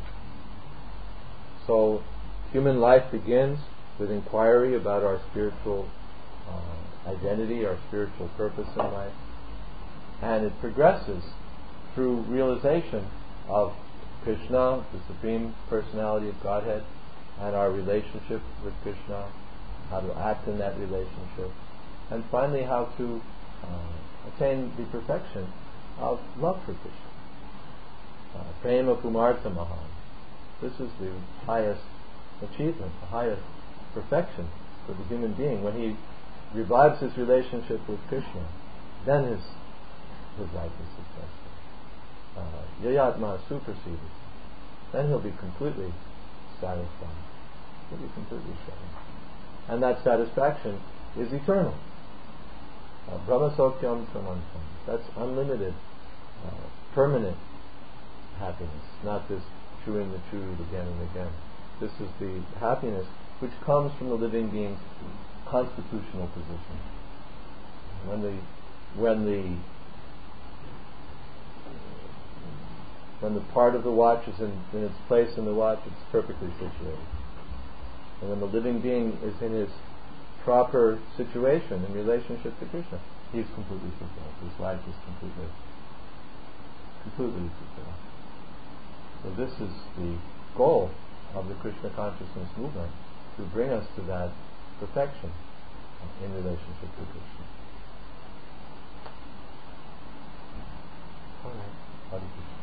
So human life begins with inquiry about our spiritual uh, identity, our spiritual purpose in life, and it progresses through realization of Krishna, the Supreme Personality of Godhead, and our relationship with Krishna, how to act in that relationship, and finally how to uh, attain the perfection of love for Krishna. Uh, Prema Pumartha Mahan. This is the highest achievement, the highest perfection for the human being. When he revives his relationship with Krishna, then his his life is successful. Uh, Yayatma superseded. Then he'll be completely satisfied. He'll be completely satisfied. And that satisfaction is eternal. Uh, Brahma Sokyam Samantam. That's unlimited, uh, permanent happiness, not this chewing the tube again and again. This is the happiness which comes from the living being's constitutional position. When the when the when the part of the watch is in, in its place in the watch, it's perfectly situated. And when the living being is in his proper situation in relationship to Krishna, he is completely fulfilled. His life is completely completely fulfilled. So this is the goal of the Krishna consciousness movement, to bring us to that perfection in relationship to Krishna. All right.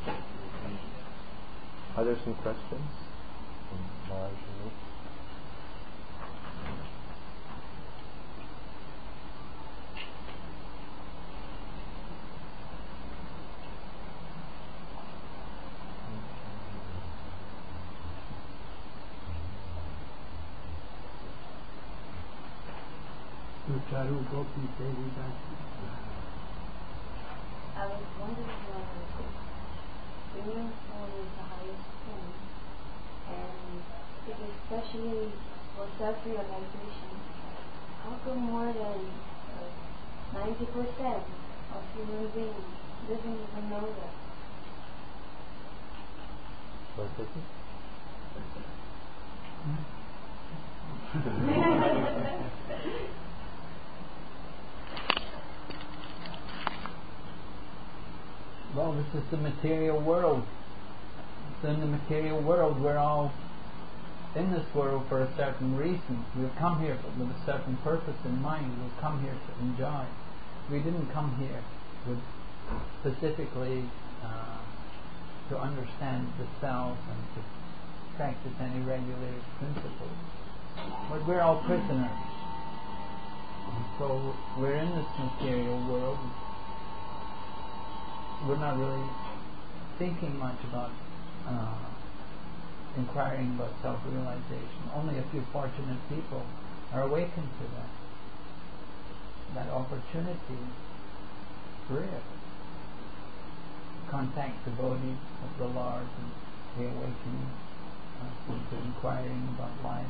Are there some questions from Maharaj and me? Charu Gopi Devi Dasi. I was wondering whether singing form is the highest form, and it is especially for self-realization. How come more than uh, ninety percent of human beings doesn't even know that? Shall I take it? oh, this is the material world. So in the material world, we're all in this world for a certain reason. We've come here with a certain purpose in mind. We've come here to enjoy. We didn't come here with specifically uh, to understand the self and to practice any regulated principles. But we're all prisoners. And so we're in this material world. We're not really thinking much about uh, inquiring about self-realization. Only a few fortunate people are awakened to that. That opportunity is rare. Contact devotees of the Lord and the awakening uh, into inquiring about life.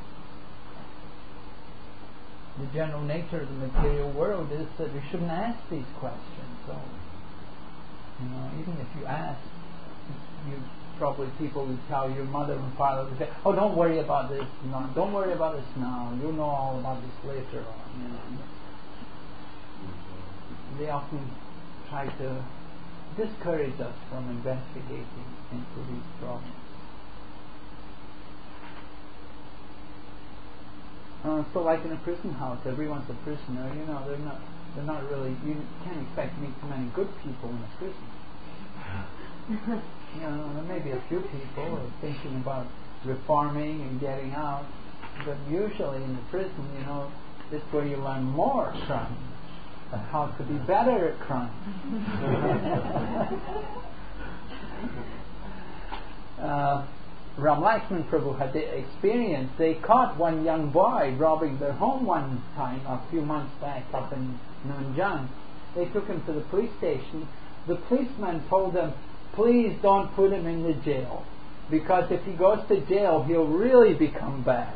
The general nature of the material world is that we shouldn't ask these questions. So, you know, even if you ask, you probably people will tell your mother and father will say, "Oh, don't worry about this. No, don't worry about this now. You'll know all about this later on." You know. They often try to discourage us from investigating into these problems. Uh, so, like in a prison house, everyone's a prisoner. You know, they're not. They're not really. You can't expect to meet too many good people in a prison. You know, there may be a few people who are thinking about reforming and getting out, but usually in the prison, you know, it's where you learn more crime, and how to be better at crime. uh, Ram Lakshman Prabhu had the experience. They caught one young boy robbing their home one time a few months back up in Nanjang. They took him to the police station. The policeman told them, "Please don't put him in the jail, because if he goes to jail, he'll really become bad."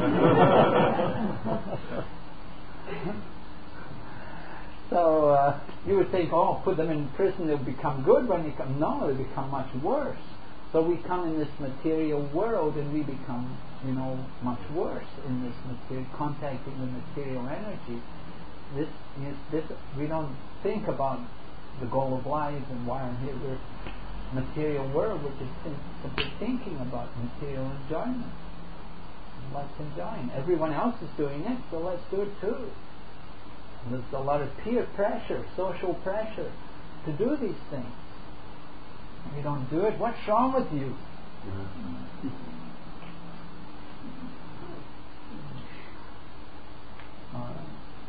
So uh, you would think, "Oh, put them in prison, they'll become good when they come." No, they become much worse. So we come in this material world and we become, you know, much worse in this material, contacting the material energy. This, this, we don't think about the goal of life and why I'm here. We're material world, we're just think, simply thinking about material enjoyment. Let's enjoy it. Everyone else is doing it, so let's do it too. And there's a lot of peer pressure, social pressure to do these things. If you don't do it, what's wrong with you? All right.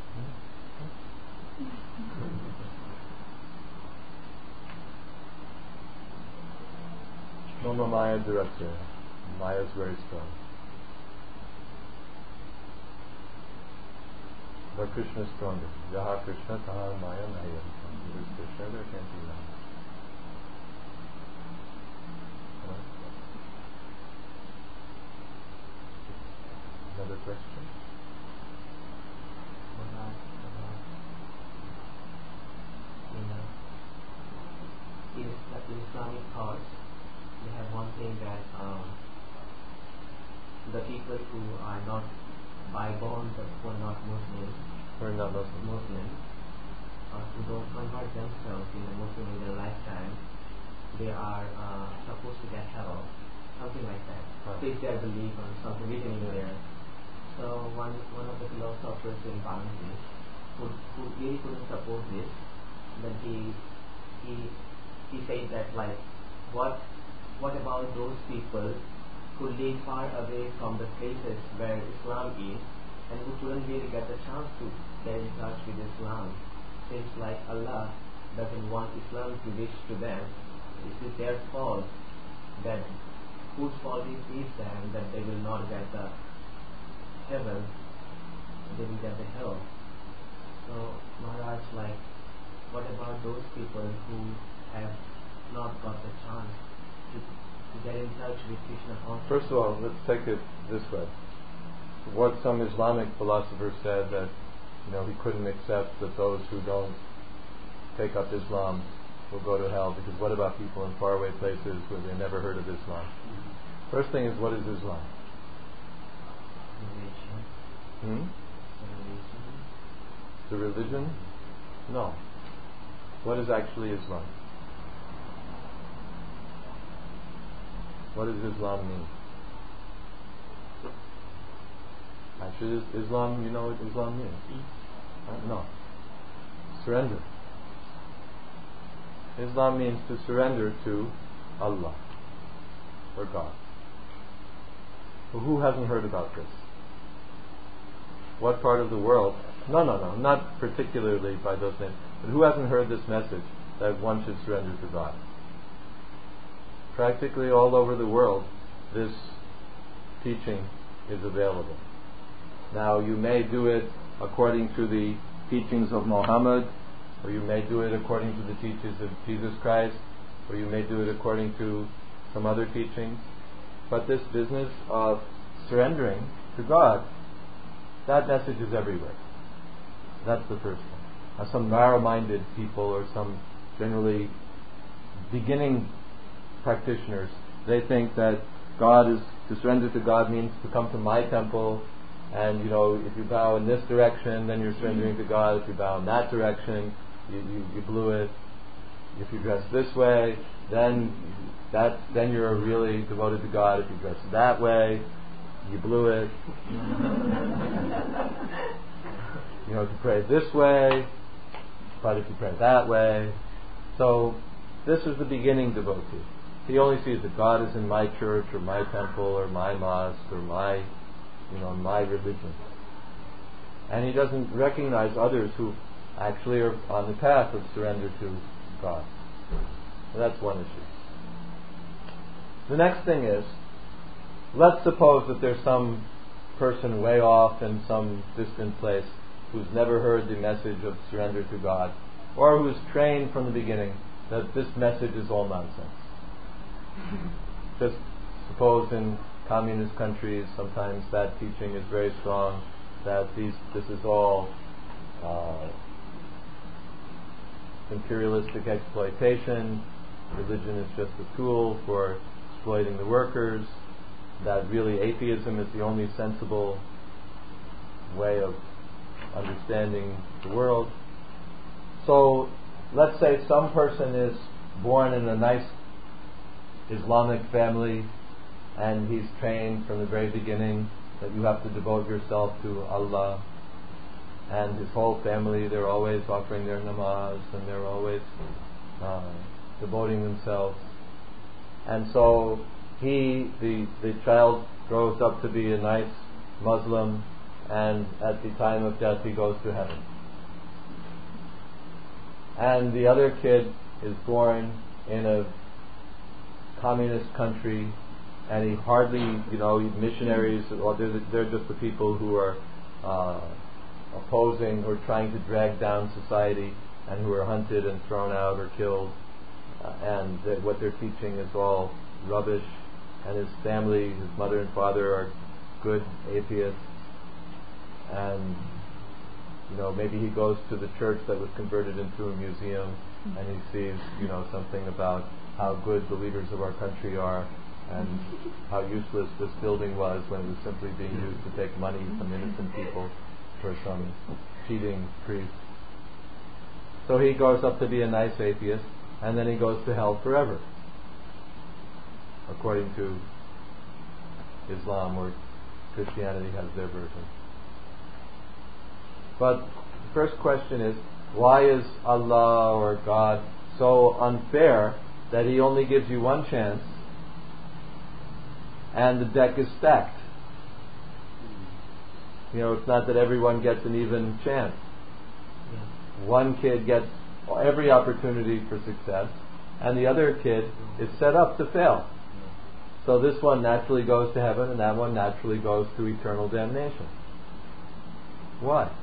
Mama Maya director. Maya is very strong. But Krishna is stronger. Yaha Krishna Taha Maya Maya. There's Krishna, there can't be Maya. Another question? In Islamic thoughts, we have one thing that um, the people who are not by born but who are not Muslim, Who are not Muslim. Muslim uh, who don't convert themselves in the Muslim in their lifetime, they are uh, supposed to get hell, something like that. Right. It's their belief or something written in there. So one one of the philosophers in Bangladesh who, who really couldn't support this, then he he he said that like what what about those people who live far away from the places where Islam is and who couldn't really get the chance to get in touch with Islam? Seems like Allah doesn't want Islam to reach to them. It is their fault. Then whose fault it is then that they will not get the heaven, they will get the hell. So Maharaj, like, what about those people who have not got the chance to, to get in touch with Krishna consciousness? First of all, let's take it this way. What some Islamic philosopher said, that you know he couldn't accept that those who don't take up Islam will go to hell, because what about people in faraway places where they never heard of Islam? Mm-hmm. First thing is, what is Islam? Religion. Hmm? Religion. The religion? No. What is actually Islam? What does Islam mean? Actually, Islam, you know what Islam means? Uh, no. Surrender. Islam means to surrender to Allah, or God. Well, who hasn't heard about this? What part of the world? No, no, no, not particularly by those names. But who hasn't heard this message that one should surrender to God? Practically all over the world, this teaching is available. Now, you may do it according to the teachings of Muhammad, or you may do it according to the teachings of Jesus Christ, or you may do it according to some other teachings. But this business of surrendering to God, that message is everywhere. That's the first one. Now, some narrow-minded people, or some generally beginning practitioners, they think that God is, to surrender to God means to come to my temple, and you know, if you bow in this direction, then you're surrendering to God. If you bow in that direction, you, you, you blew it. If you dress this way, then that then you're really devoted to God. If you dress that way, you blew it. You know, to pray this way, but if you pray that way. So this is the beginning devotee. He only sees that God is in my church, or my temple, or my mosque, or my, you know, my religion. And he doesn't recognize others who actually are on the path of surrender to God. So that's one issue. The next thing is, let's suppose that there's some person way off in some distant place who's never heard the message of surrender to God, or who's trained from the beginning that this message is all nonsense. Just suppose in communist countries, sometimes that teaching is very strong, that these this is all uh, imperialistic exploitation, religion is just a tool for exploiting the workers, that really atheism is the only sensible way of understanding the world. So let's say some person is born in a nice Islamic family, and he's trained from the very beginning that you have to devote yourself to Allah, and his whole family, they're always offering their namaz, and they're always uh, devoting themselves. And so he, the, the child, grows up to be a nice Muslim, and at the time of death he goes to heaven. And the other kid is born in a communist country, and he hardly, you know, missionaries, or they're, they're just the people who are uh, opposing or trying to drag down society, and who are hunted and thrown out or killed, uh, and that what they're teaching is all rubbish. And his family, his mother and father, are good atheists, and you know, maybe he goes to the church that was converted into a museum, and he sees, you know, something about how good the leaders of our country are, and how useless this building was when it was simply being used to take money from innocent people for some cheating priest. So he grows up to be a nice atheist, and then he goes to hell forever, according to Islam, or Christianity has their version. But the first question is, why is Allah or God so unfair that He only gives you one chance and the deck is stacked? You know, it's not that everyone gets an even chance. One kid gets every opportunity for success, and the other kid is set up to fail. So this one naturally goes to heaven, and that one naturally goes to eternal damnation. Why?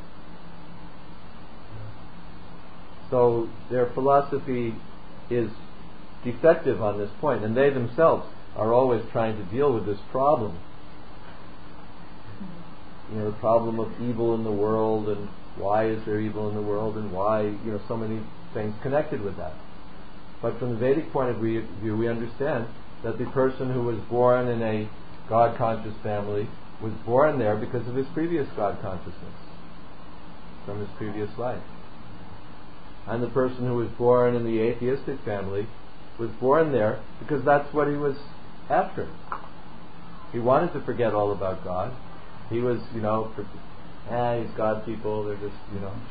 So their philosophy is defective on this point, and they themselves are always trying to deal with this problem. You know, the problem of evil in the world, and why is there evil in the world, and why, you know, so many things connected with that. But from the Vedic point of view, we understand that the person who was born in a God-conscious family was born there because of his previous God consciousness from his previous life. And the person who was born in the atheistic family was born there because that's what he was after. He wanted to forget all about God. He was, you know, for, ah, he's God people, they're just, you know.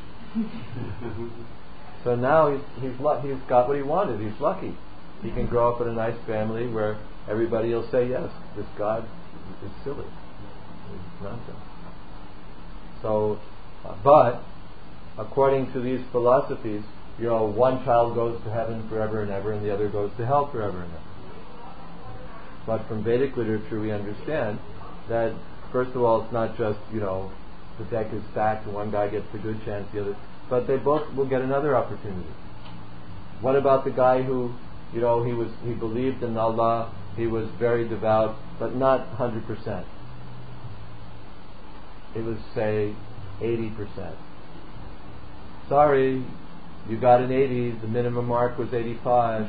So now he's he's he's got what he wanted. He's lucky. He can grow up in a nice family where everybody will say, yes, this God is silly. It's nonsense. So, uh, but according to these philosophies, you know, one child goes to heaven forever and ever, and the other goes to hell forever and ever. But from Vedic literature, we understand that first of all, it's not just, you know, the deck is stacked and one guy gets a good chance, the other, but they both will get another opportunity. What about the guy who, you know, he was he believed in Allah, he was very devout, but not one hundred percent. It was, say, eighty percent. Sorry, you got an eighty, the minimum mark was eighty-five.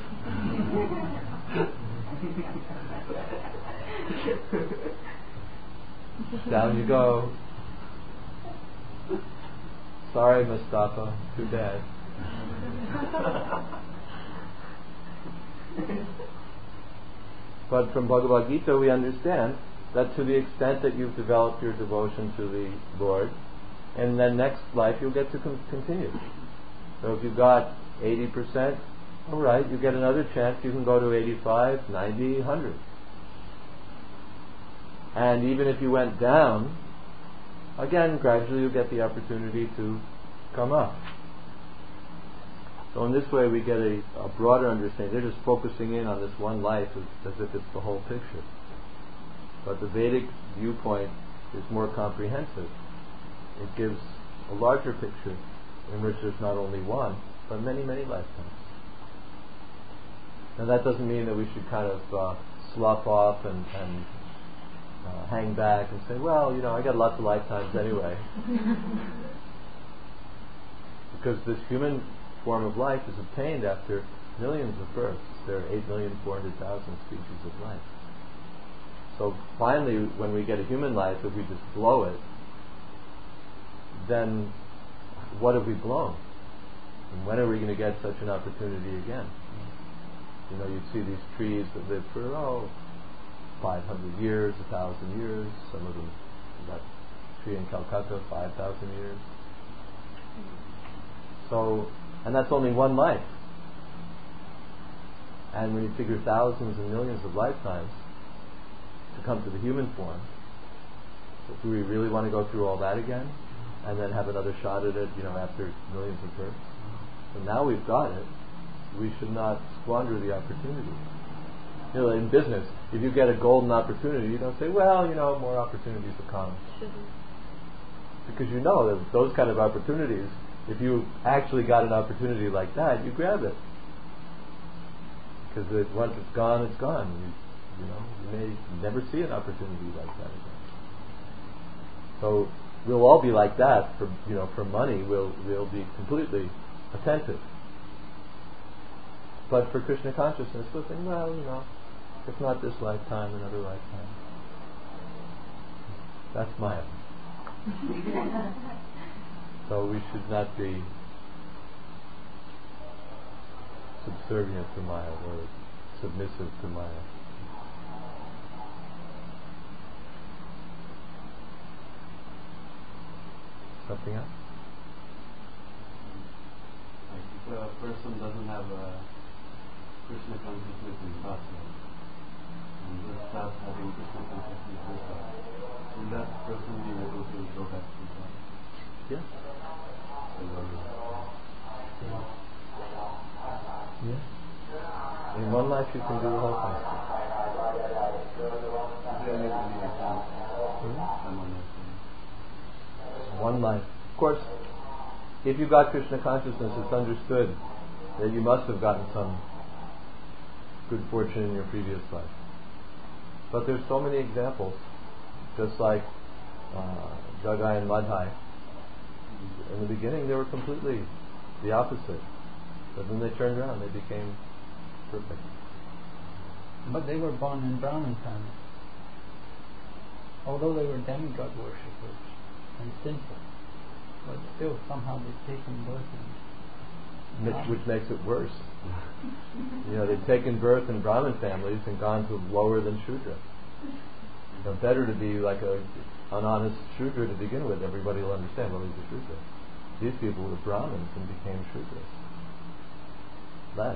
Down you go. Sorry, Mustafa, too bad. But from Bhagavad Gita we understand that to the extent that you've developed your devotion to the Lord, in the next life you'll get to con- continue. So if you got eighty percent, alright, you get another chance, you can go to eighty-five, ninety, one hundred. And even if you went down, again, gradually you'll get the opportunity to come up. So in this way we get a, a broader understanding. They're just focusing in on this one life as, as if it's the whole picture. But the Vedic viewpoint is more comprehensive. It gives a larger picture in which there's not only one, but many, many lifetimes. Now that doesn't mean that we should kind of uh, slough off and, and uh, hang back and say, well, you know, I got lots of lifetimes anyway. Because this human form of life is obtained after millions of births. There are eight million four hundred thousand species of life. So finally, when we get a human life, if we just blow it, then what have we blown? And when are we going to get such an opportunity again? You know, you see these trees that live for, oh, five hundred years, one thousand years. Some of them, that tree in Calcutta, five thousand years. So, and that's only one life. And when you figure thousands and millions of lifetimes to come to the human form, so do we really want to go through all that again? And then have another shot at it, you know, after millions of births? So now we've got it, we should not squander the opportunity. You know, in business, if you get a golden opportunity, you don't say, well, you know, more opportunities will come. Because you know that those kind of opportunities, if you actually got an opportunity like that, you grab it. Because it, once it's gone, it's gone. You, you know, you may never see an opportunity like that again. So we'll all be like that. For you know, for money, we'll we'll be completely attentive. But for Krishna consciousness, we'll think, well, you know, if not this lifetime, another lifetime. That's Maya. So we should not be subservient to Maya or submissive to Maya. Something else? Like if a person doesn't have a Krishna consciousness in past life and just starts having Krishna consciousness in past, will that person be able to go back to God? Yeah. Yeah. In one life you can do the whole thing. Hmm? One life. Of course, if you got Krishna consciousness, it's understood that you must have gotten some good fortune in your previous life. But there's so many examples, just like uh, Jagai and Madhai. In the beginning, they were completely the opposite, but then they turned around; they became perfect. But they were born in Brahmin family, although they were demigod worshippers and sinful. But still, somehow they've taken birth in which, which makes it worse. You know, they've taken birth in Brahmin families and gone to lower than Shudra. You know, better to be like a an honest Shudra to begin with. Everybody will understand, well, he's a Shudra. These people were Brahmins and became Shudras. Less.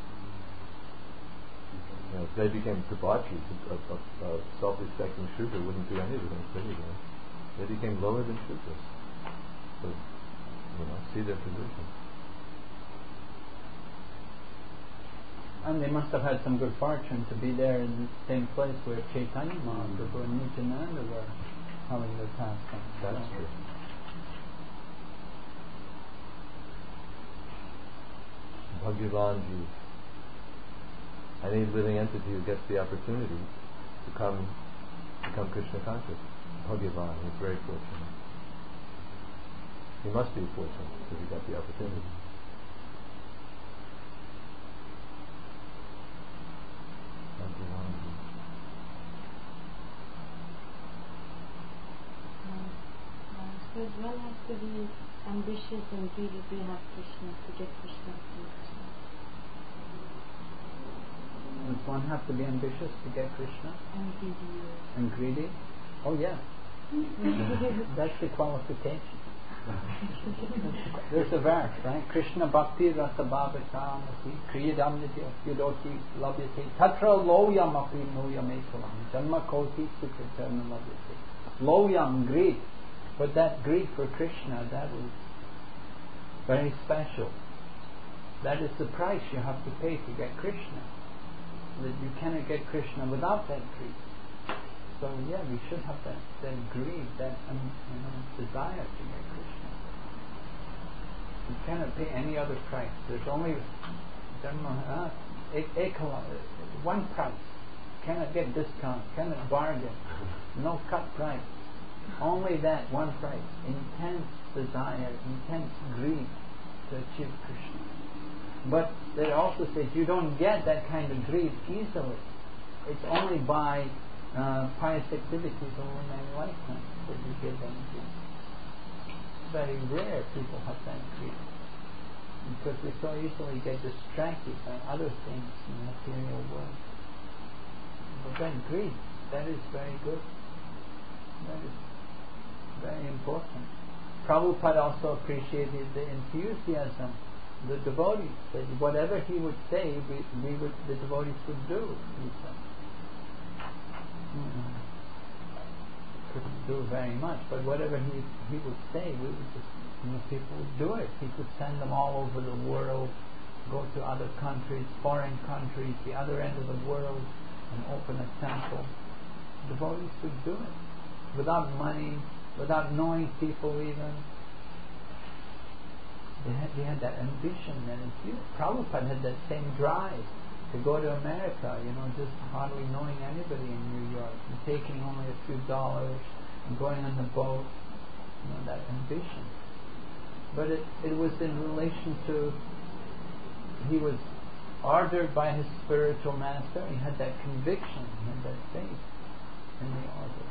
You know, if they became debauchees, a, a, a self-respecting Shudra wouldn't do any of the things they were doing. They became lower than Shudras. So, you know, see their position. And they must have had some good fortune to be there in the same place where Chaitanya Mahaprabhu and Nityananda were having their pastime. That's so. true. Bhagavanji. Any living entity who gets the opportunity to come become Krishna conscious. Bhagavan, he's very fortunate. He must be fortunate because he got the opportunity. Bhagavanji. So one has to be ambitious and greedy to have Krishna, to get Krishna. Does one have to be ambitious to get Krishna? And greedy. And greedy? Oh yeah. That's the qualification. There's a verse, right? Krishna bhakti rasa bhavatamasi kriyadam nidya yudoti labhyate tatra loyam api noyam ekalam janma koti sukritarna labhyate. Loyam, greed. But that greed for Krishna, that is very special. That is the price you have to pay to get Krishna. That you cannot get Krishna without that greed. So yeah, we should have that, that greed, that um, you know, desire to get Krishna. You cannot pay any other price. There's only uh, ekala, one price. Cannot get discount, cannot bargain, no cut price. Only that one price. Intense desire, intense greed to achieve Krishna. But it also says you don't get that kind of greed easily. It's only by uh, pious activities over many lifetimes that you get that greed. Very rare people have that greed. Because we so easily get distracted by other things in the material world. But that greed, that is very good. That is very important. Prabhupada also appreciated the enthusiasm, the devotees, that whatever he would say, we, we would, the devotees would do. He said. Mm-hmm. Couldn't do very much, but whatever he he would say, we would just, you know, people would do it. He could send them all over the world, go to other countries, foreign countries, the other end of the world, and open a temple. Devotees would do it without money, without knowing people even. They had, they had that ambition, and Prabhupada had that same drive to go to America, you know, just hardly knowing anybody in New York, and taking only a few dollars, and going on the boat, you know, that ambition. But it, it was in relation to, he was ordered by his spiritual master, he had that conviction, he had that faith in the order.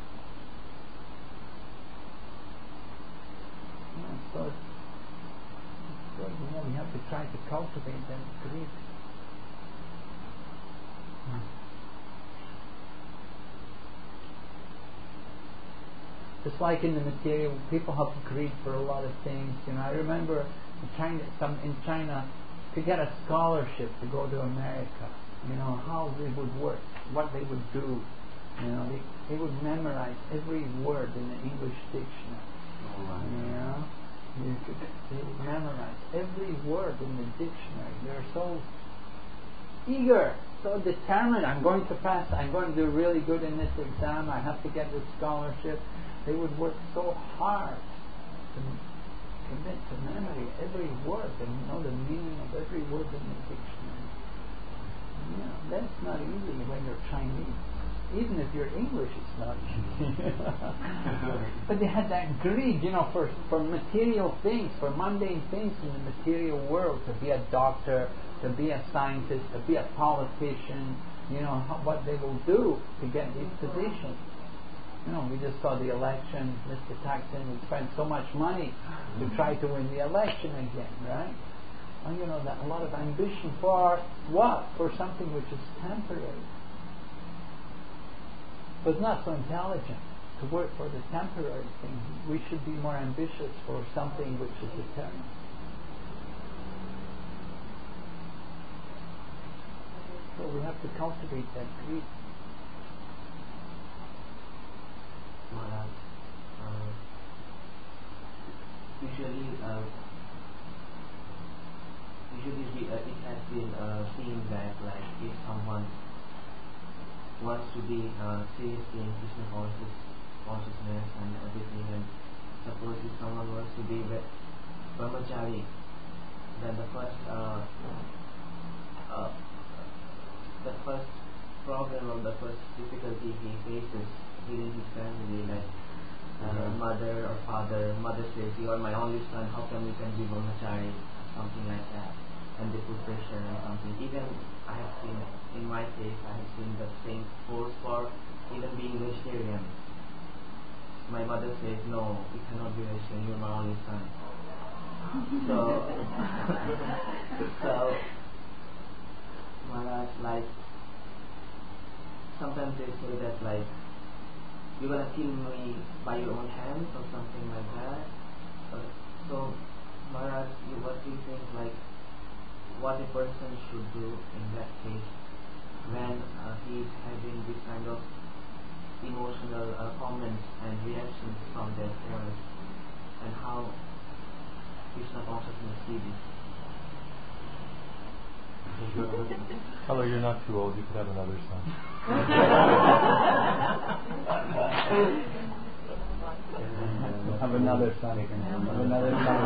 Yeah, so it's, it's good, you know, we have to try to cultivate that greed. Just like in the material, people have greed for a lot of things. You know, I remember in China, some in China, to get a scholarship to go to America. You know how they would work, what they would do. You know, they, they would memorize every word in the English dictionary. Oh, right. You know, you could, they would memorize every word in the dictionary. They're so eager, so determined. I'm going to pass. I'm going to do really good in this exam. I have to get this scholarship. They would work so hard to commit to memory every word and know the meaning of every word in the dictionary. Yeah, that's not easy when you're Chinese. Even if you're English, it's not easy. But they had that greed, you know, for for material things, for mundane things in the material world, to be a doctor, to be a scientist, to be a politician, you know, how, what they will do to get these positions. You know, we just saw the election, Mister Thaksin would spend so much money to try to win the election again, right? uh, you know, that, a lot of ambition for what? For something which is temporary. But not so intelligent to work for the temporary thing. We should be more ambitious for something which is eternal. So we have to cultivate that greed. Maharaj, uh, usually, uh, usually we, uh, it has been uh, seen that like if someone wants to be uh, seriously in Krishna conscious, consciousness and everything, and suppose if someone wants to be with brahmachari, then the first uh, uh, the first problem or the first difficulty he faces within his family, like uh, mother or father, mother says, you are my only son, how come you can be brahmachari, something like that, and they put pressure and something. Even I have seen, in my case, I have seen the same force for even being vegetarian. My mother says, no, you cannot be vegetarian, you are my only son. So, so, Maharaj, like, sometimes they say that, like, you're gonna kill me by your own hands or something like that. Uh, so, Maharaj, you, what do you think, like, what a person should do in that case when uh, he is having this kind of emotional uh, comments and reactions from their parents, and how Krishna consciousness sees this? Hello, you're not too old. You could have another son. Have another son. Have another son.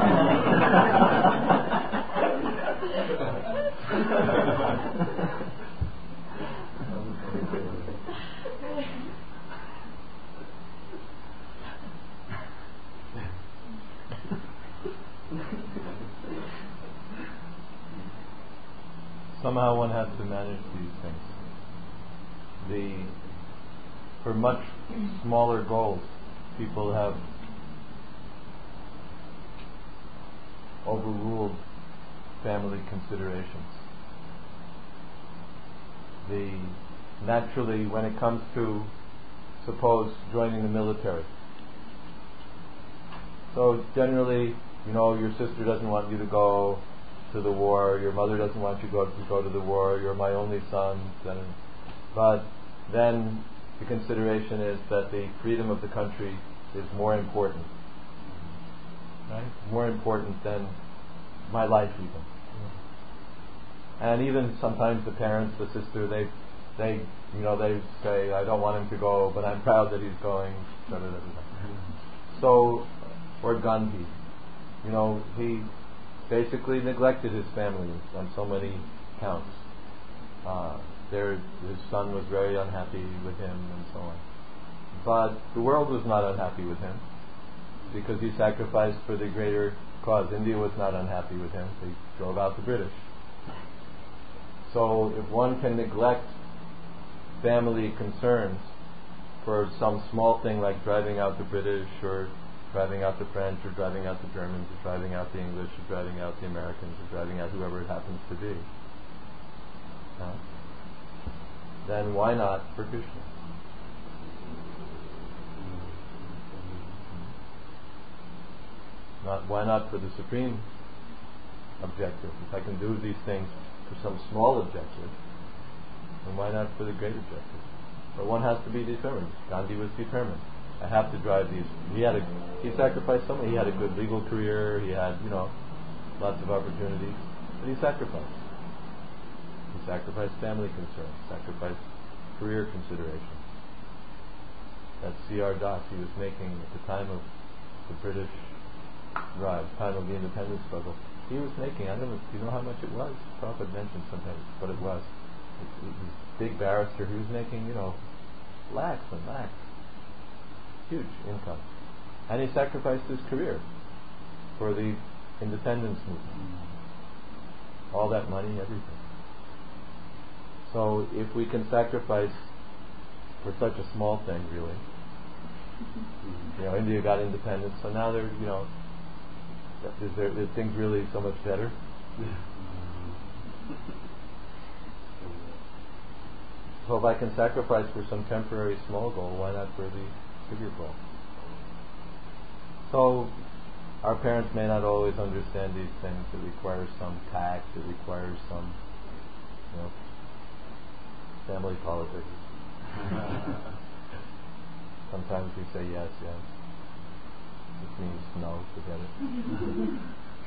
Somehow one has to manage these things. The for much smaller goals, people have overruled family considerations. The naturally, when it comes to, suppose, joining the military. So generally, you know, your sister doesn't want you to go to the war, your mother doesn't want you to go to, go to the war, you're my only son. Then, but then the consideration is that the freedom of the country is more important. Right? More important than my life even. And even sometimes the parents, the sister, they, they, you know, they say, I don't want him to go, but I'm proud that he's going. So, or Gandhi, you know, he basically neglected his family on so many counts. Uh, there, his son was very unhappy with him and so on. But the world was not unhappy with him because he sacrificed for the greater cause. India was not unhappy with him. They drove out the British. So if one can neglect family concerns for some small thing like driving out the British or driving out the French or driving out the Germans or driving out the English or driving out the Americans or driving out whoever it happens to be, uh, then why not for Krishna? Not, why not for the supreme objective? If I can do these things for some small objective, then why not for the great objective? But one has to be determined. Gandhi was determined. I have to drive these. He had a, he sacrificed so many. He had a good legal career. He had, you know, lots of opportunities. But he sacrificed. He sacrificed family concerns. Sacrificed career considerations. That C R Das he was making at the time of the British drive, time of the independence struggle. He was making, I don't know, do you know how much it was? Prabhupada mentioned sometimes what it was. It, it was big barrister. He was making, you know, lakhs and lakhs. Huge income. And he sacrificed his career for the independence movement. All that money, everything. So if we can sacrifice for such a small thing, really. You know, India got independence, so now they're, you know, is there, is things really so much better? So if I can sacrifice for some temporary small goal, why not for the bigger goal? So our parents may not always understand these things. It requires some tact. It requires some, you know, family politics. Sometimes we say yes, yes. This means no, forget it.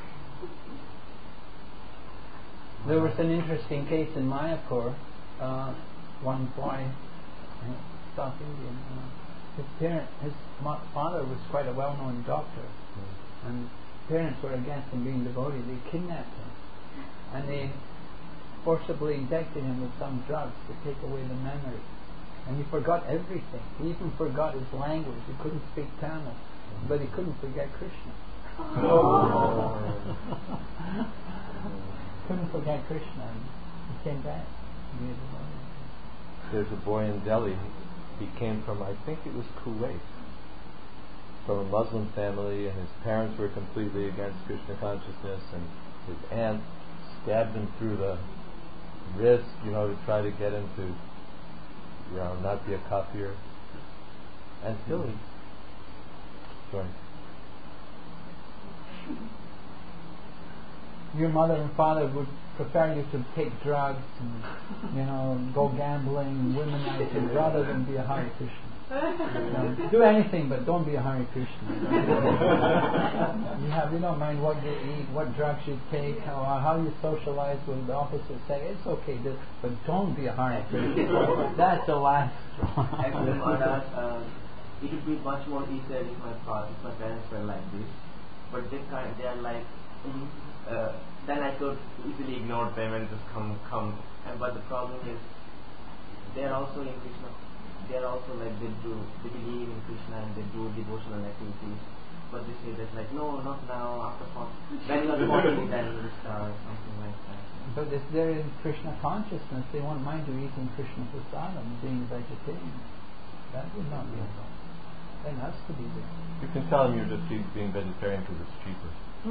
There was an interesting case in Mayapur. Uh, one boy, South Indian, uh, his parent, his mo- father was quite a well-known doctor, mm. and parents were against him being devotee. They kidnapped him, and they forcibly injected him with some drugs to take away the memory. And he forgot everything. He even forgot his language. He couldn't speak Tamil, but he couldn't forget Krishna. Couldn't forget Krishna, and he came back. There's a boy in Delhi. He came from, I think it was Kuwait, from a Muslim family, and his parents were completely against Krishna consciousness, and his aunt stabbed him through the wrist, you know, to try to get him to, you know, not be a kafir. And still he joined. Your mother and father would prefer you to take drugs and, you know, go gambling, womenizing, rather than be a Hare Krishna. You know, do anything, but don't be a Hare Krishna. you have, you don't mind what you eat, what drugs you take, how, how you socialize with the opposite sex. It's okay, do, but don't be a Hare Krishna. That's the last straw. Actually, Maharaj, uh, it would be much more easier if my father, if my parents were like this. But they kind, they are like. Uh, then I could easily ignore them and just come, come. And but the problem is, they are also in Krishna. They are also like they do, they believe in Krishna and they do devotional activities. But they say that like, no, not now. After forty, when you're forty, then you start something like that. But if they're in Krishna consciousness, they won't mind you eating Krishna prasadam, being vegetarian. That would not be a problem. That has to be there. You can tell them you're just being vegetarian because it's cheaper.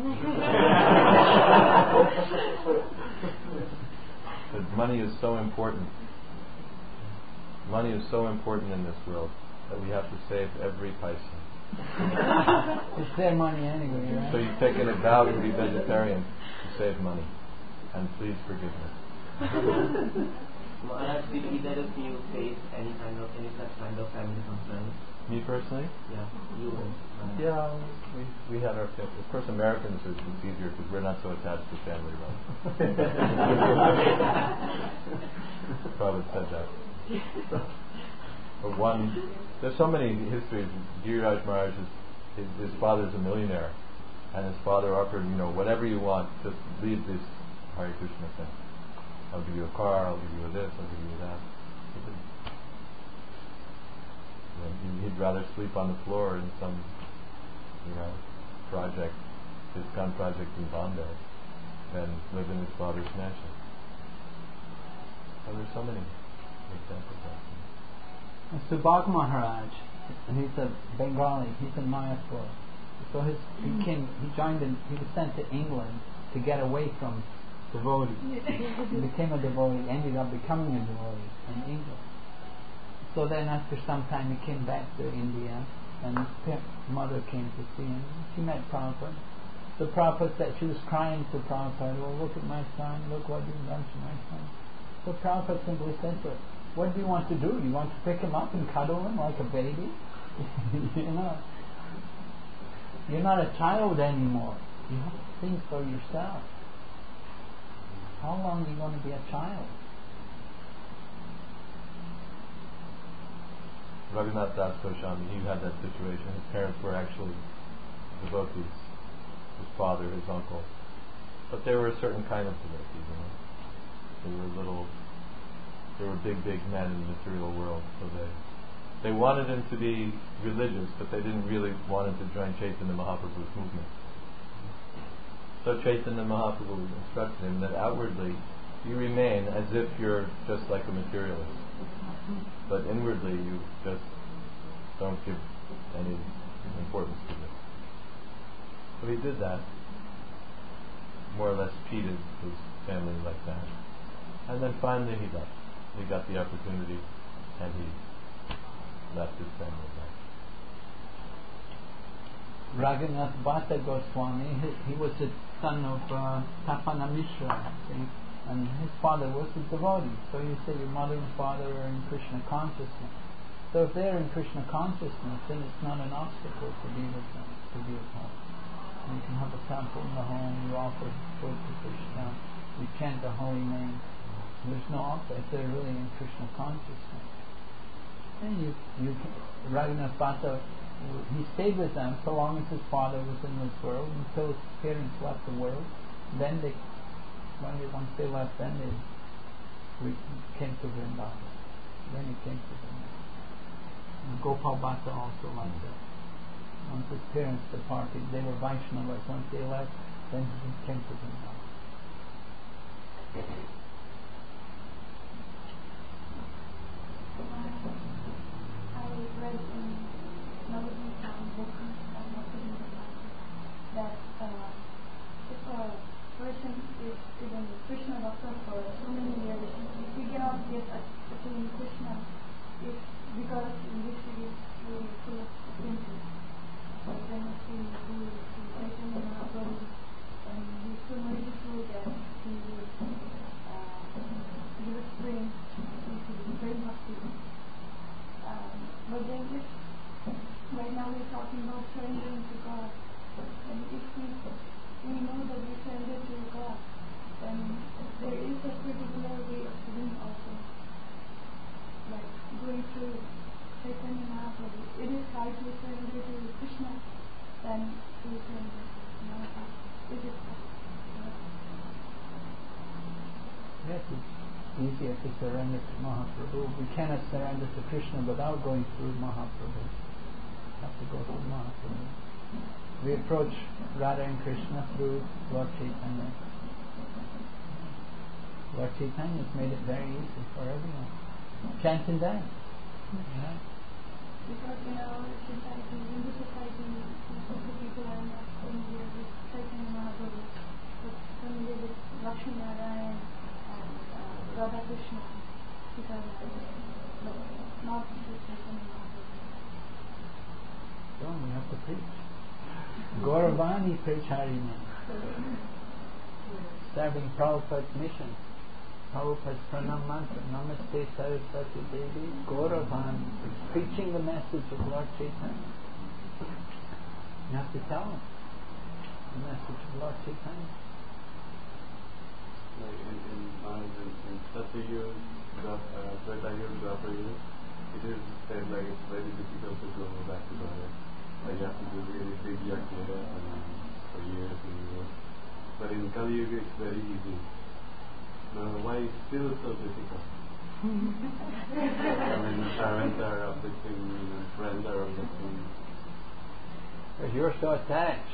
But money is so important. Money is so important in this world that we have to save every paisa. It's their money anyway, right? So you've taken a vow to be vegetarian to save money. And please forgive me. Maharaj, did either of you face any kind of any such kind of family concerns? Me personally? Yeah, you. Uh, yeah, we we had our family. Of course, Americans it's, it's easier because we're not so attached to family, right? Prabhupada said that. But one, there's so many histories. Giriraj Maharaj, his, his father's a millionaire, and his father offered, you know, whatever you want, just leave this Hare Krishna thing. I'll give you a car, I'll give you this, I'll give you that. He'd rather sleep on the floor in some, you know, project, his gun project in Bombay, than live in his father's mansion. So there's so many examples of that. Subhag Maharaj, he's a Bengali, he's in Mayapur. So his, he came, he joined in, he was sent to England to get away from devotee. He became a devotee, ended up becoming a devotee in England. So then after some time he came back to India and his mother came to see him. She met Prabhupada. So Prabhupada said, she was crying to Prabhupada, well, look at my son, look what you've done to my son. So Prabhupada simply said to her, what do you want to do? You want to pick him up and cuddle him like a baby? you know, you're not a child anymore. You have to think for yourself. How long are you going to be a child? Raghunath Das Goswami, he had that situation. His parents were actually devotees. His father, his uncle. But they were a certain kind of devotees, you know. They were little, they were big, big men in the material world. So they they wanted him to be religious, but they didn't really want him to join Chaitanya Mahaprabhu's movement. So Chaitanya Mahaprabhu instructed him that outwardly you remain as if you're just like a materialist. But inwardly you just don't give any importance to this. So he did that. more or less cheated his family like that. And then finally he left. He got the opportunity and he left his family back. Raghunath Bhatta Goswami, he, he was the son of uh, Tapana Mishra, I think, and his father was a devotee. So you say your mother and father are in Krishna consciousness. So if they're in Krishna consciousness, then it's not an obstacle to be with them, to be at home. And you can have a temple in the home, you offer food to Krishna, you chant the holy name. There's no obstacle if they're really in Krishna consciousness. And you, you can, Raghunath Bhatta, he stayed with them so long as his father was in this world, until his parents left the world. Then they, when they, once they left, then they re- came to Vrindavan. Then he came to Vrindavan. And Gopal Bhatta also like that. Once his parents departed, they were Vaishnavas. Once they left, then he came to Vrindavan. I read in Navadvip book that uh, if a person is even Krishna Bhakta for so many years, he cannot get attain Krishna if, because in this city he is full of offenses. But then if he goes to Chaitanya Mahaprabhu and he is so merciful that he will uh, give us strength into very bhakti. Um, but then if right now we're talking about surrendering to God, and if we, we know that we surrender to God, then there is a particular way of doing also. Like going through Chaitanya Mahaprabhu. It is right to surrender to Krishna than to surrender to Mahaprabhu. Is it right? Yes, it's easier to surrender to Mahaprabhu. We cannot surrender to Krishna without going through Mahaprabhu. We have to go through Mahaprabhu. We approach Radha and Krishna through Lord Chaitanya. Lord Chaitanya has made it very easy for everyone. Chant and dance. Yeah. Because in our society, in the society, most of the people are not familiar with Chaitanya Mahaprabhu, but familiar with Lakshmi Narayan and uh, Radha Krishna, Sita Radha, but not with Chaitanya Mahaprabhu. So we have to preach. Gauravani preach Harinam. Serving Prabhupada's mission. Prabhupada's pranam mantra, Namaste Saraswati Devi, Gauravani, preaching the message of Lord Chaitanya. You have to tell them the message of Lord Chaitanya. Like in, in Maharaj, in, in Satyayug, uh, Tretayug, Dwapar-yug, it is said like it's very difficult to go back to God. Like you have to do really big yajna for years and years. But in Kali Yuga it's very easy. Now why is it still so difficult? I mean, parents are uplifting and friends are uplifting. Because you're so attached.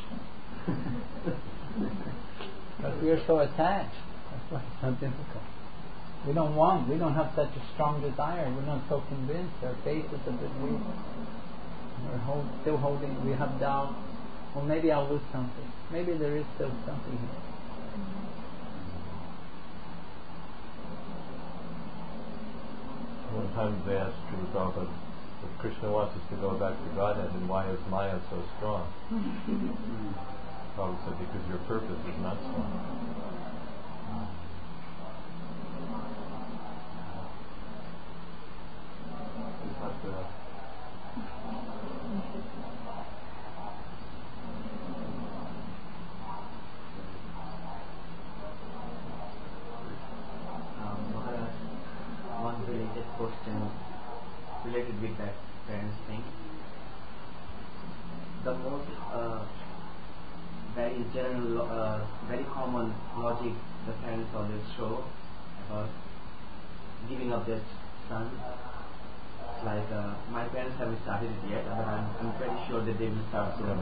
Because we're so attached. That's why it's so difficult. We don't want, we don't have such a strong desire. We're not so convinced. Our faith is a bit weak. We're hold, still holding, we have doubt. Well, maybe I'll lose something. Maybe there is still something here. One time they asked Srila Prabhupada, if Krishna wants us to go back to Godhead, then why is Maya so strong? Prabhupada said, because your purpose is not strong. Question related with that parents thing. The most uh, very general, uh, very common logic the parents always show about giving up their son. It's like uh, my parents haven't started it yet, but I'm, I'm pretty sure that they will start soon.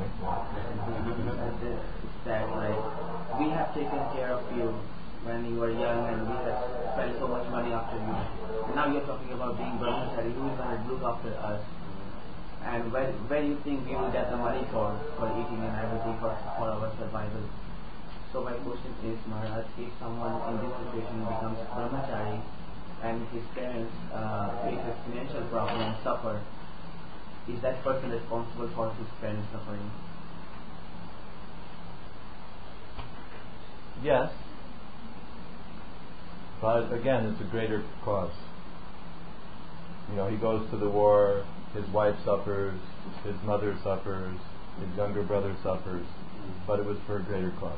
It's that like we have taken care of you when you were young and we have spent so much money after you. And now you're talking about being brahmachari. Who is going to look after us? And where, where do you think we will get the money for, for eating and everything for, for our survival? So my question is, Maharaj, if someone in this situation becomes brahmachari and his parents uh, face a financial problem and suffer, is that person responsible for his parents' suffering? Yes, but again, it's a greater cause. You know, he goes to the war, his wife suffers, his mother suffers, his younger brother suffers, but it was for a greater cause.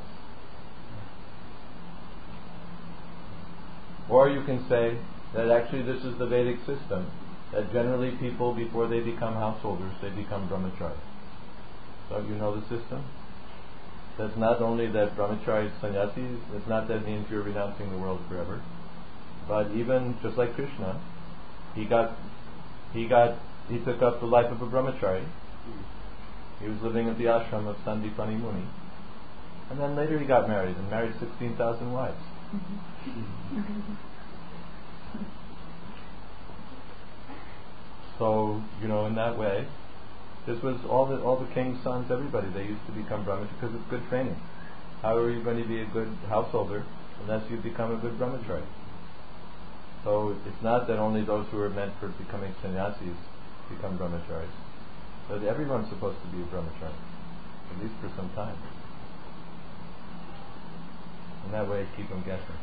Or you can say that actually this is the Vedic system, that generally people, before they become householders, they become brahmacharis. Don't you know the system? That's not only that brahmachari sannyasis, it's not that means you're renouncing the world forever, but even just like Krishna, he got, he got, he took up the life of a brahmachari. He was living at the ashram of Sandipani Muni, and then later he got married and married sixteen thousand wives. So, you know, in that way, this was all the all the king's sons, everybody, they used to become brahmacharis because it's good training. How are you going to be a good householder unless you become a good brahmachari? So it's not that only those who are meant for becoming sannyasis become brahmacharis, but everyone's supposed to be a brahmachari, at least for some time. And that way keep them guessing.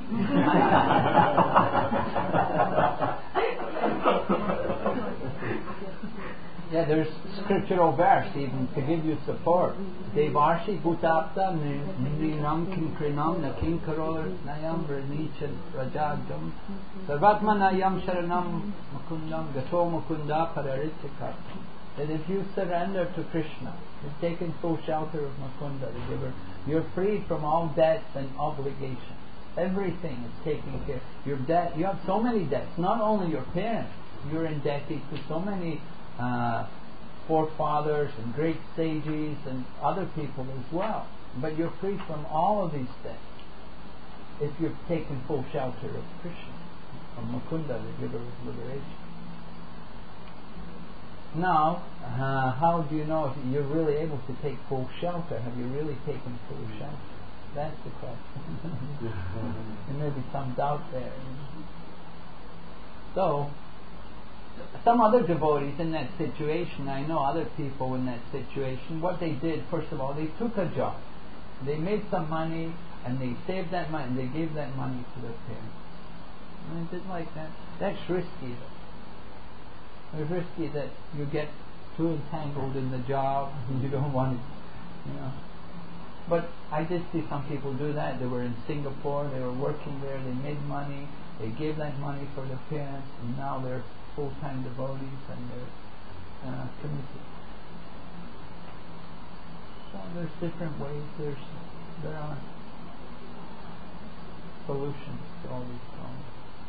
Yeah, there's scriptural verse even to give you support. Devarshi bhutapta nrinam kinkrinam na kinkaror nayam ranicha rajagam sarvatmanayam sharanam mukundam gato mukunda pararitikam. That if you surrender to Krishna, you've taken full shelter of Mukunda, the giver, you're freed from all debts and obligations. Everything is taken care. Your debt, you have so many debts. Not only your parents, you're indebted to so many uh, forefathers and great sages and other people as well. But you're free from all of these debts if you've taken full shelter of Krishna, of Mukunda, the giver of liberation. Now, uh, how do you know if you're really able to take full shelter? Have you really taken full shelter? That's the question. There may be some doubt there. So, some other devotees in that situation, I know other people in that situation, what they did, first of all, they took a job. They made some money and they saved that money and they gave that money to their parents. And they did like that. That's risky. It's risky that you get too entangled in the job and you don't want it, you know. But I did see some people do that. They were in Singapore, they were working there, they made money, they gave that money for their parents, and now they're full-time devotees and they're uh, committed. So there's different ways, there's, there are solutions to all these problems.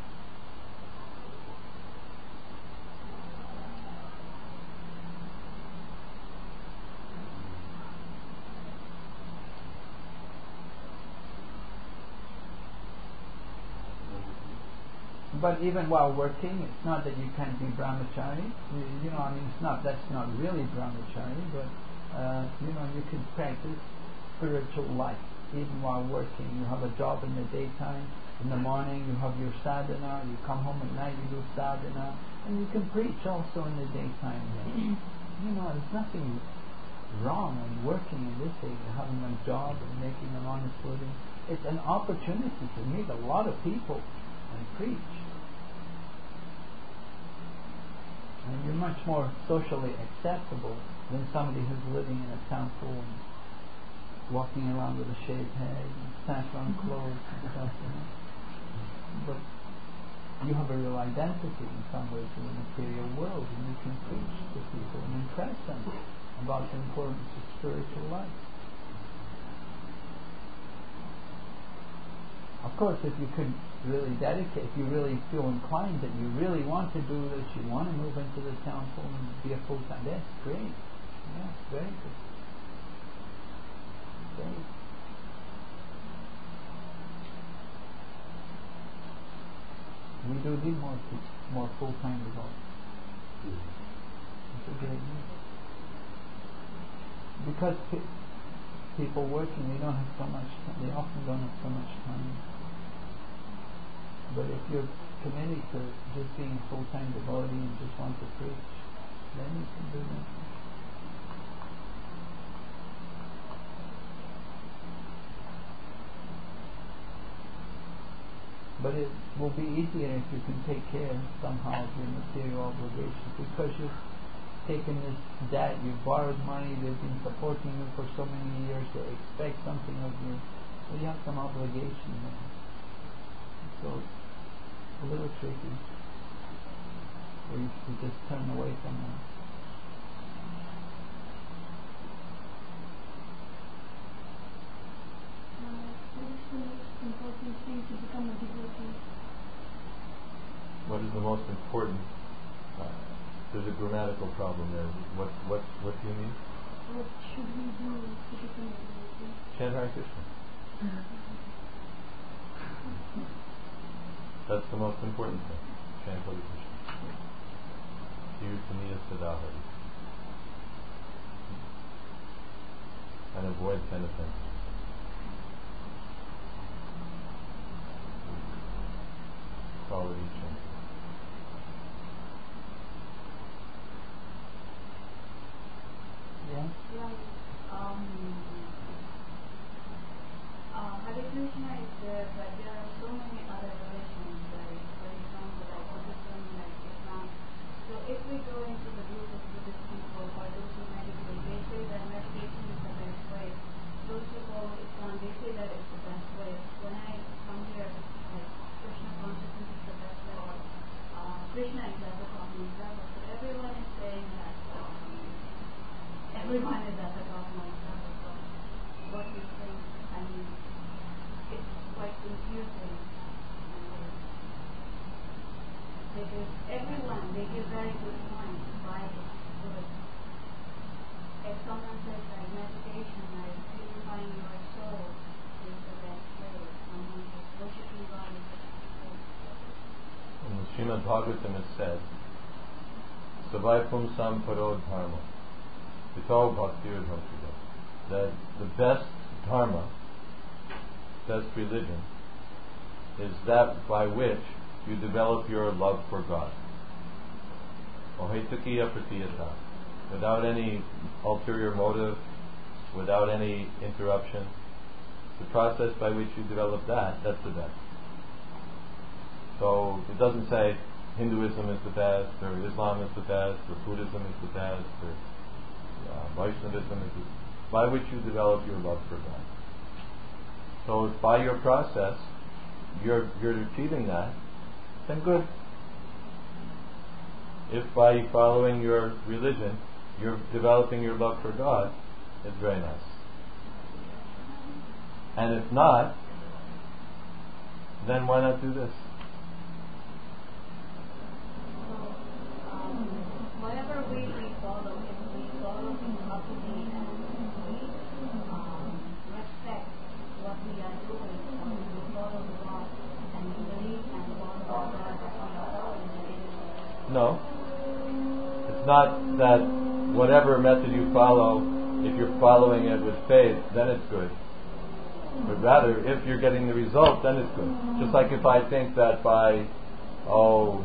But even while working, it's not that you can't be brahmachari. You, you know, I mean, it's not that's not really brahmachari, but uh, you know, you can practice spiritual life even while working. You have a job in the daytime. In the morning, you have your sadhana. You come home at night, you do sadhana, and you can preach also in the daytime. You know, there's nothing wrong in working in this age, having a job and making an honest living. It's an opportunity to meet a lot of people and preach. And you're much more socially acceptable than somebody who's living in a temple and walking around with a shaved head and saffron clothes and stuff. You know? But you have a real identity in some ways in the material world, and you can preach to people and impress them about the importance of spiritual life. Of course, if you could really dedicate, if you really feel inclined that you really want to do this, you want to move into the temple and be a full-time, that's great. Yeah, very good. Great. We do need more more full-time devotees. It's a great need. Because people working, they don't have so much time. They often don't have so much time. But if you're committed to just being a full-time devotee and just want to preach, then you can do that. But it will be easier if you can take care somehow of your material obligations, because you've taken this debt, you've borrowed money, they've been supporting you for so many years, they expect something of you, so you have some obligation there. So it's a little tricky, or you can just turn away from that. Important thing to become a devotee. What is the most important? Uh, there's a grammatical problem there. What what what do you mean? What should we do to become a devotee? Chant Hare Krishna. That's the most important thing. Chant Hare Krishna. Kirtaniya Sadahari. And avoid ten offenses. Quality change. Yeah? Like, um, uh, Hare Krishna is there, but there are so many other religions, like, for example, like Buddhism, like Islam. So if we go into the group of Buddhist people or those who meditate, they say that meditation is the best way. Those who follow Islam, they say that it's the best way. When I come here, like, Krishna consciousness is the best way, or uh, Krishna is at the top of the level. So everyone is saying that um, everyone is at the top of the level. So what do you think? I mean, it's quite confusing. Because everyone, they give very good points why it's good. If someone says like meditation, like purifying your soul is the best way, someone just worshiping God is the best way. In the Srimad Bhagavatam it said, Savai Pumsam Parod Dharma, Vito Bhaktir Bhaktiya, that the best dharma, best religion, is that by which you develop your love for God. Ohetukiya Pratiyata, without any ulterior motive, without any interruption. The process by which you develop that, that's the best. So it doesn't say Hinduism is the best, or Islam is the best, or Buddhism is the best, or uh, Vaishnavism is the best, by which you develop your love for God. So if by your process you're you're achieving that, then good. If by following your religion you're developing your love for God, it's very nice. And if not, then why not do this? Whatever way we follow, if we follow in properly and we um, respect what we are doing, or we follow the law and we believe and follow the law that we are following. No. It's not that whatever method you follow, if you're following it with faith, then it's good. But rather, if you're getting the result, then it's good. Just like if I think that by, oh,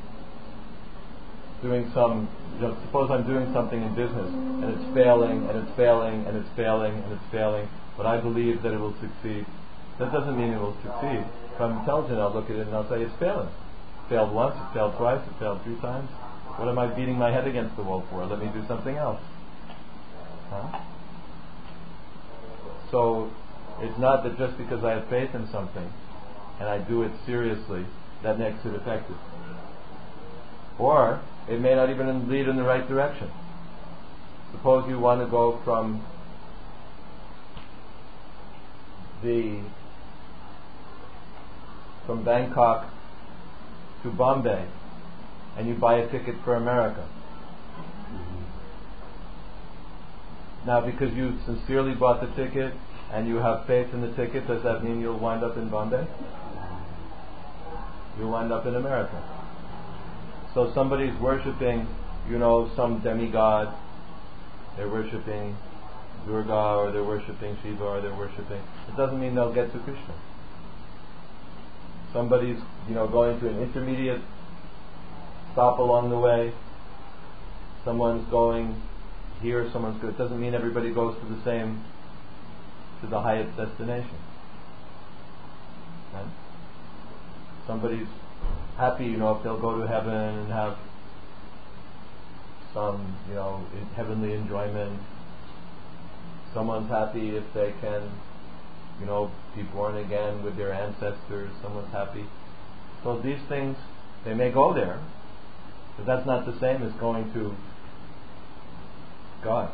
doing some, you know, suppose I'm doing something in business and it's failing and it's failing and it's failing and it's failing, but I believe that it will succeed. That doesn't mean it will succeed. If I'm intelligent, I'll look at it and I'll say it's failing. It failed once, it failed twice, it failed three times. What am I beating my head against the wall for? Let me do something else. Huh? So it's not that just because I have faith in something and I do it seriously, that makes it effective. Or it may not even lead in the right direction. Suppose you want to go from the from Bangkok to Bombay and you buy a ticket for America. Now, because you sincerely bought the ticket and you have faith in the ticket, does that mean you'll wind up in Bombay? You'll wind up in America. So somebody's worshipping, you know, some demigod. They're worshipping Durga, or they're worshipping Shiva, or they're worshipping, it doesn't mean they'll get to Krishna. Somebody's, you know, going to an intermediate stop along the way. Someone's going here, someone's going. It doesn't mean everybody goes to the same, to the highest destination. Right? Somebody's happy, you know, if they'll go to heaven and have some, you know, heavenly enjoyment. Someone's happy if they can, you know, be born again with their ancestors. Someone's happy. So these things, they may go there, but that's not the same as going to God.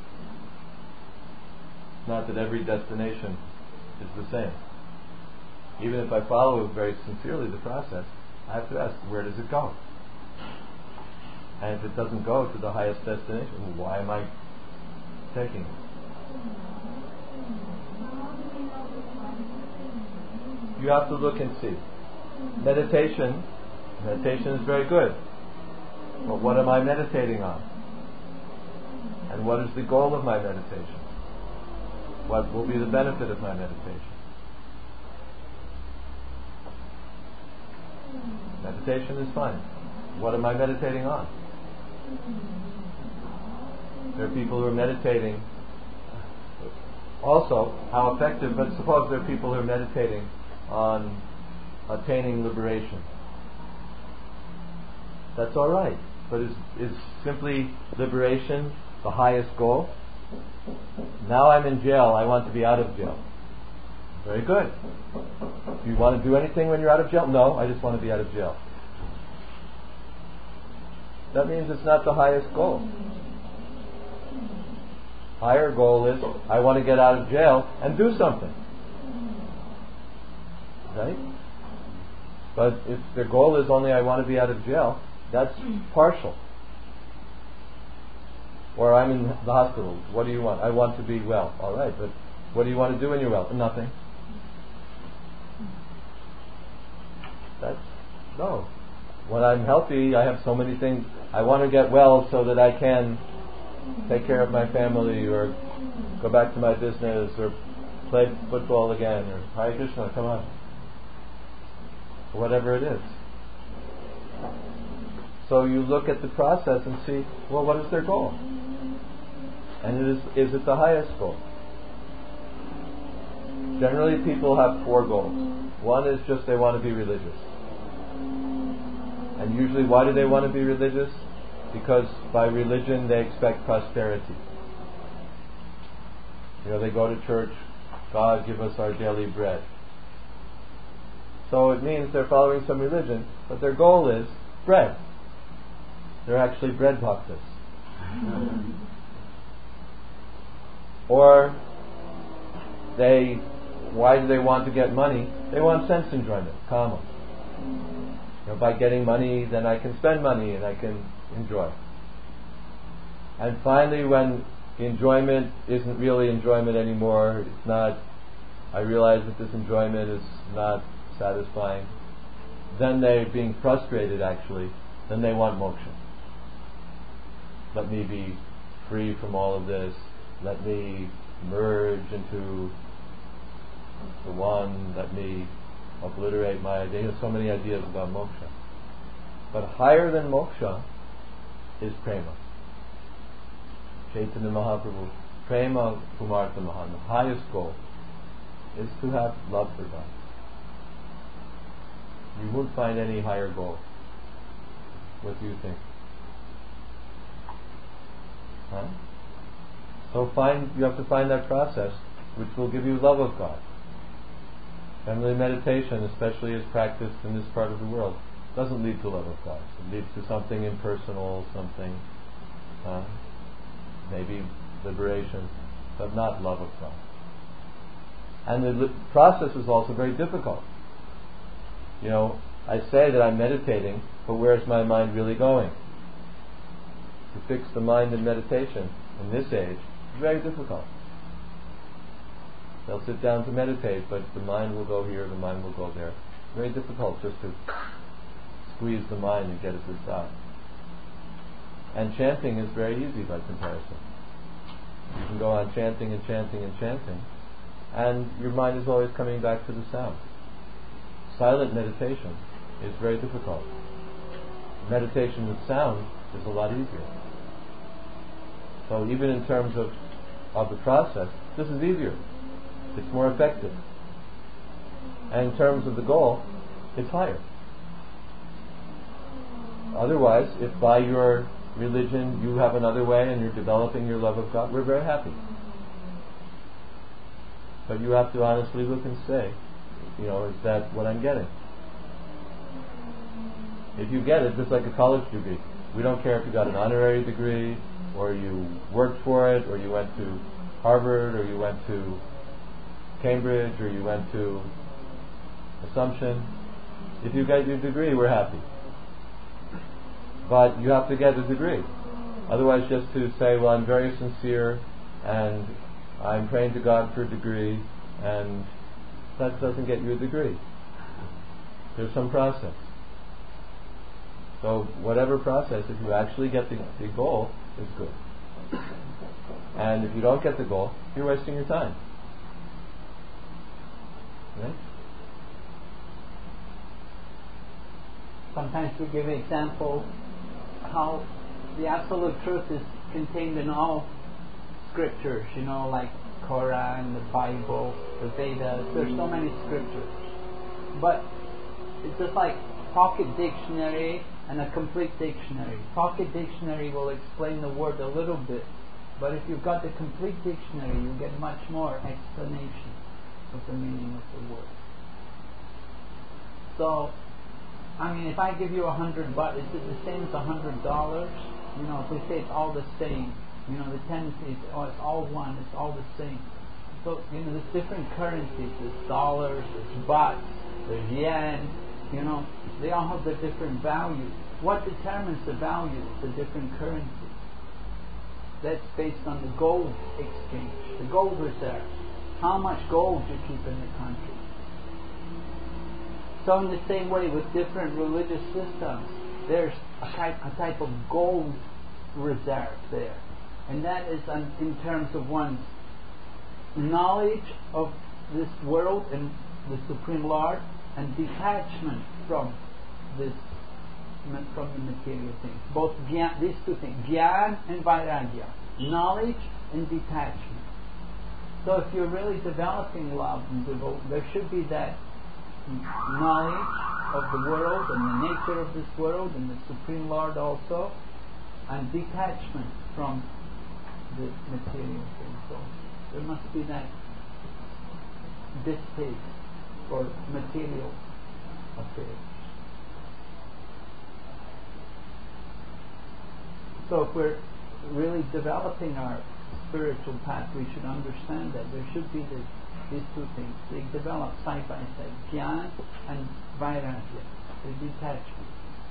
It's not that every destination is the same. Even if I follow very sincerely the process, I have to ask, where does it go? And if it doesn't go to the highest destination, why am I taking it? You have to look and see. Meditation, meditation is very good. But what am I meditating on? And what is the goal of my meditation? What will be the benefit of my meditation? Meditation is fine. What am I meditating on? There are people who are meditating. Also, how effective, but suppose there are people who are meditating on attaining liberation. That's all right. But is, is simply liberation the highest goal? Now I'm in jail, I want to be out of jail. Very good. Do you want to do anything when you're out of jail? No, I just want to be out of jail. That means it's not the highest goal. Higher goal is, I want to get out of jail and do something. Right? But if the goal is only I want to be out of jail, that's partial. Or I'm in the hospital. What do you want? I want to be well. All right, but what do you want to do when you're well? Nothing. That's, no. When I'm healthy, I have so many things. I want to get well so that I can take care of my family, or go back to my business, or play football again, or Hare Krishna, come on. Whatever it is. So you look at the process and see, well, what is their goal? And it is, is it the highest goal? Generally people have four goals. One is just they want to be religious. And usually why do they want to be religious? Because by religion they expect prosperity. You know, they go to church, God give us our daily bread. So it means they're following some religion, but their goal is bread. They're actually bread bhaktas. Or they, why do they want to get money? They want sense enjoyment, kama. You know, by getting money, then I can spend money and I can enjoy. And finally, when enjoyment isn't really enjoyment anymore, it's not, I realize that this enjoyment is not satisfying, then they're being frustrated actually, then they want moksha. Let me be free from all of this, let me merge into the one, let me obliterate my ideas. So many ideas about moksha. But higher than moksha is prema. Chaitanya Mahaprabhu, prema kumartha mahan, the highest goal is to have love for God. You won't find any higher goal. What do you think? Huh? So find, you have to find that process which will give you love of God. Family meditation, especially as practiced in this part of the world, doesn't lead to love of God. It leads to something impersonal, something, uh, maybe liberation, but not love of God. And the li- process is also very difficult. You know, I say that I'm meditating, but where's my mind really going? To fix the mind in meditation in this age is very difficult. They'll sit down to meditate, but the mind will go here, the mind will go there. Very difficult just to squeeze the mind and get it to stop. And chanting is very easy by comparison. You can go on chanting and chanting and chanting, and your mind is always coming back to the sound. Silent meditation is very difficult. Meditation with sound is a lot easier. So even in terms of, of the process, this is easier. It's more effective. And in terms of the goal, it's higher. Otherwise, if by your religion you have another way and you're developing your love of God, we're very happy. But you have to honestly look and say, you know, is that what I'm getting? If you get it, just like a college degree, we don't care if you got an honorary degree, or you worked for it, or you went to Harvard, or you went to Cambridge, or you went to Assumption. If you get your degree, we're happy. But you have to get a degree. Otherwise, just to say, well, I'm very sincere, and I'm praying to God for a degree, and that doesn't get you a degree. There's some process. So whatever process, if you actually get the, the goal, is good. And if you don't get the goal, you're wasting your time. Right? Sometimes we give example how the absolute truth is contained in all scriptures, you know, like Quran, the Bible, the Vedas. There's so many scriptures. But it's just like pocket dictionary and a complete dictionary. Pocket dictionary will explain the word a little bit, but if you've got the complete dictionary, you get much more explanation of the meaning of the word. So, I mean, if I give you a hundred bucks, is it the same as a hundred dollars? You know, if we say it's all the same, you know, the tendency is, oh, it's all one, it's all the same. So, you know, there's different currencies. There's dollars, there's bahts, there's yen, you know, they all have their different values. What determines the values, the different currencies? That's based on the gold exchange, the gold reserve. How much gold you keep in the country. So in the same way with different religious systems, there's a type, a type of gold reserve there. And that is un, in terms of one's knowledge of this world and the Supreme Lord, and detachment from this, from the material things. Both gyan, these two things, Gyan and Vairagya, knowledge and detachment. So if you're really developing love and devotion, there should be that knowledge of the world and the nature of this world and the Supreme Lord also, and detachment from the material things. So there must be that distaste for material affairs. So if we're really developing our spiritual path, we should understand that there should be this, these two things. They develop side by side, Jnana and Vairagya, the detachment.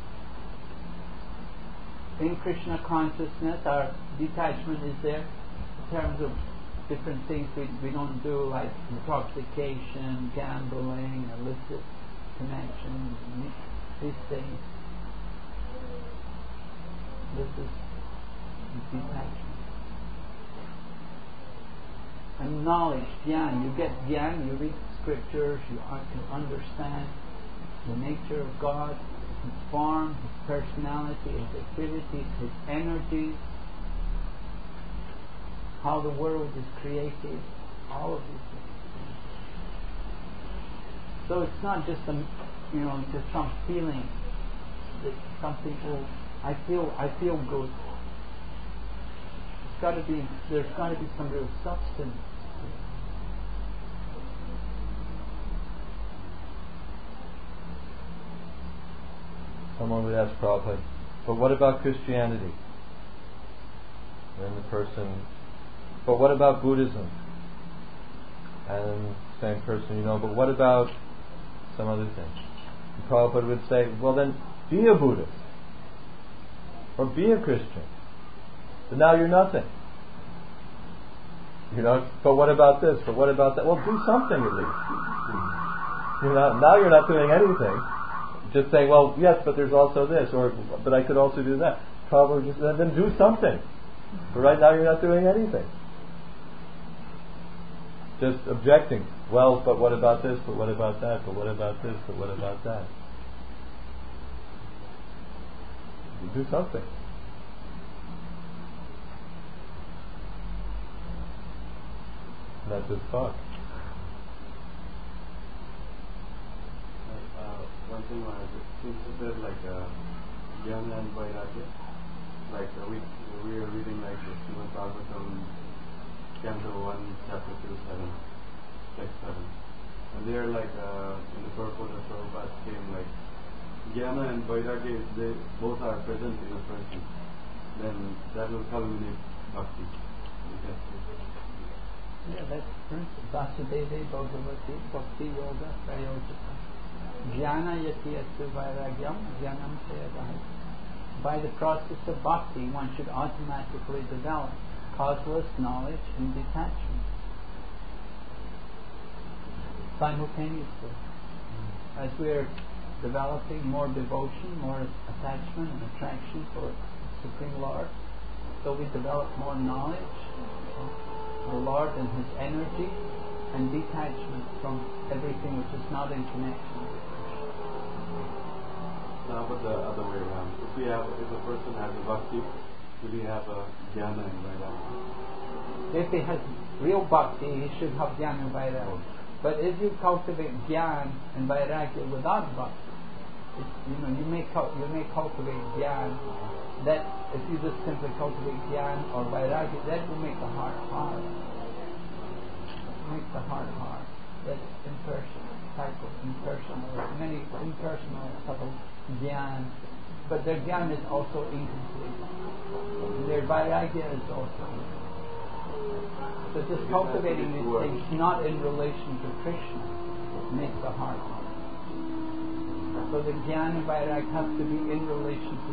In Krishna consciousness, our detachment is there in terms of different things we, we don't do, like intoxication, gambling, illicit connections, these things. This is detachment. And knowledge, Jnana, you get Jnana, you read scriptures, you can understand the nature of God, His form, His personality, His activities, His energies, how the world is created, all of these things. So it's not just a, you know, just some feeling that something, oh, I feel, I feel good. It's got to be, there's got to be some real substance. Someone would ask Prabhupada, but what about Christianity? And the person, but what about Buddhism? And the same person, you know, but what about some other thing? And Prabhupada would say, well then, be a Buddhist. Or be a Christian. But now you're nothing. You know, but what about this? But what about that? Well, do something at least. You're not, now you're not doing anything. Just saying, well, yes, but there's also this, or but I could also do that. Probably just then do something. But right now you're not doing anything. just objecting. Well, but what about this? But what about that? But what about this? But what about that? You do something. Not just talk. Uh, one thing was, since you said like uh, Jnana and Vairagya, like uh, we we are reading like the Srimad Bhagavatam, Canto one, Chapter two, seven, text seven, and they are like uh, in the purport of Prabhupada saying like Jnana and Vairagya, they both are present in a person, then that will culminate bhakti. Yeah, that's principle. Vasudeva Bhagavati Bhakti Yoga Prayojita. Jnana yati yatu vairagyam jnanam sayadahi. By the process of bhakti, one should automatically develop causeless knowledge and detachment simultaneously. As we are developing more devotion, more attachment and attraction for Supreme Lord, so we develop more knowledge of the Lord and His energy and detachment from everything which is not in connection with Krishna. Now, but the other way around. If we have, if a person has a bhakti, will he have a jnana and vairagya? If he has real bhakti, he should have jnana and vairagya. But if you cultivate jnana and vairagya without bhakti, it, you know, you may you may cultivate jnana. That if you just simply cultivate jnana or vairagya, that will make the heart hard. Make the heart hard. That's impersonal, type of impersonal. Many impersonal type of jnana, but their jnana is also incomplete. And their vairagya is also incomplete. So just cultivating these things not in relation to Krishna makes the heart hard. So the jnana and vairagya have to be in relation to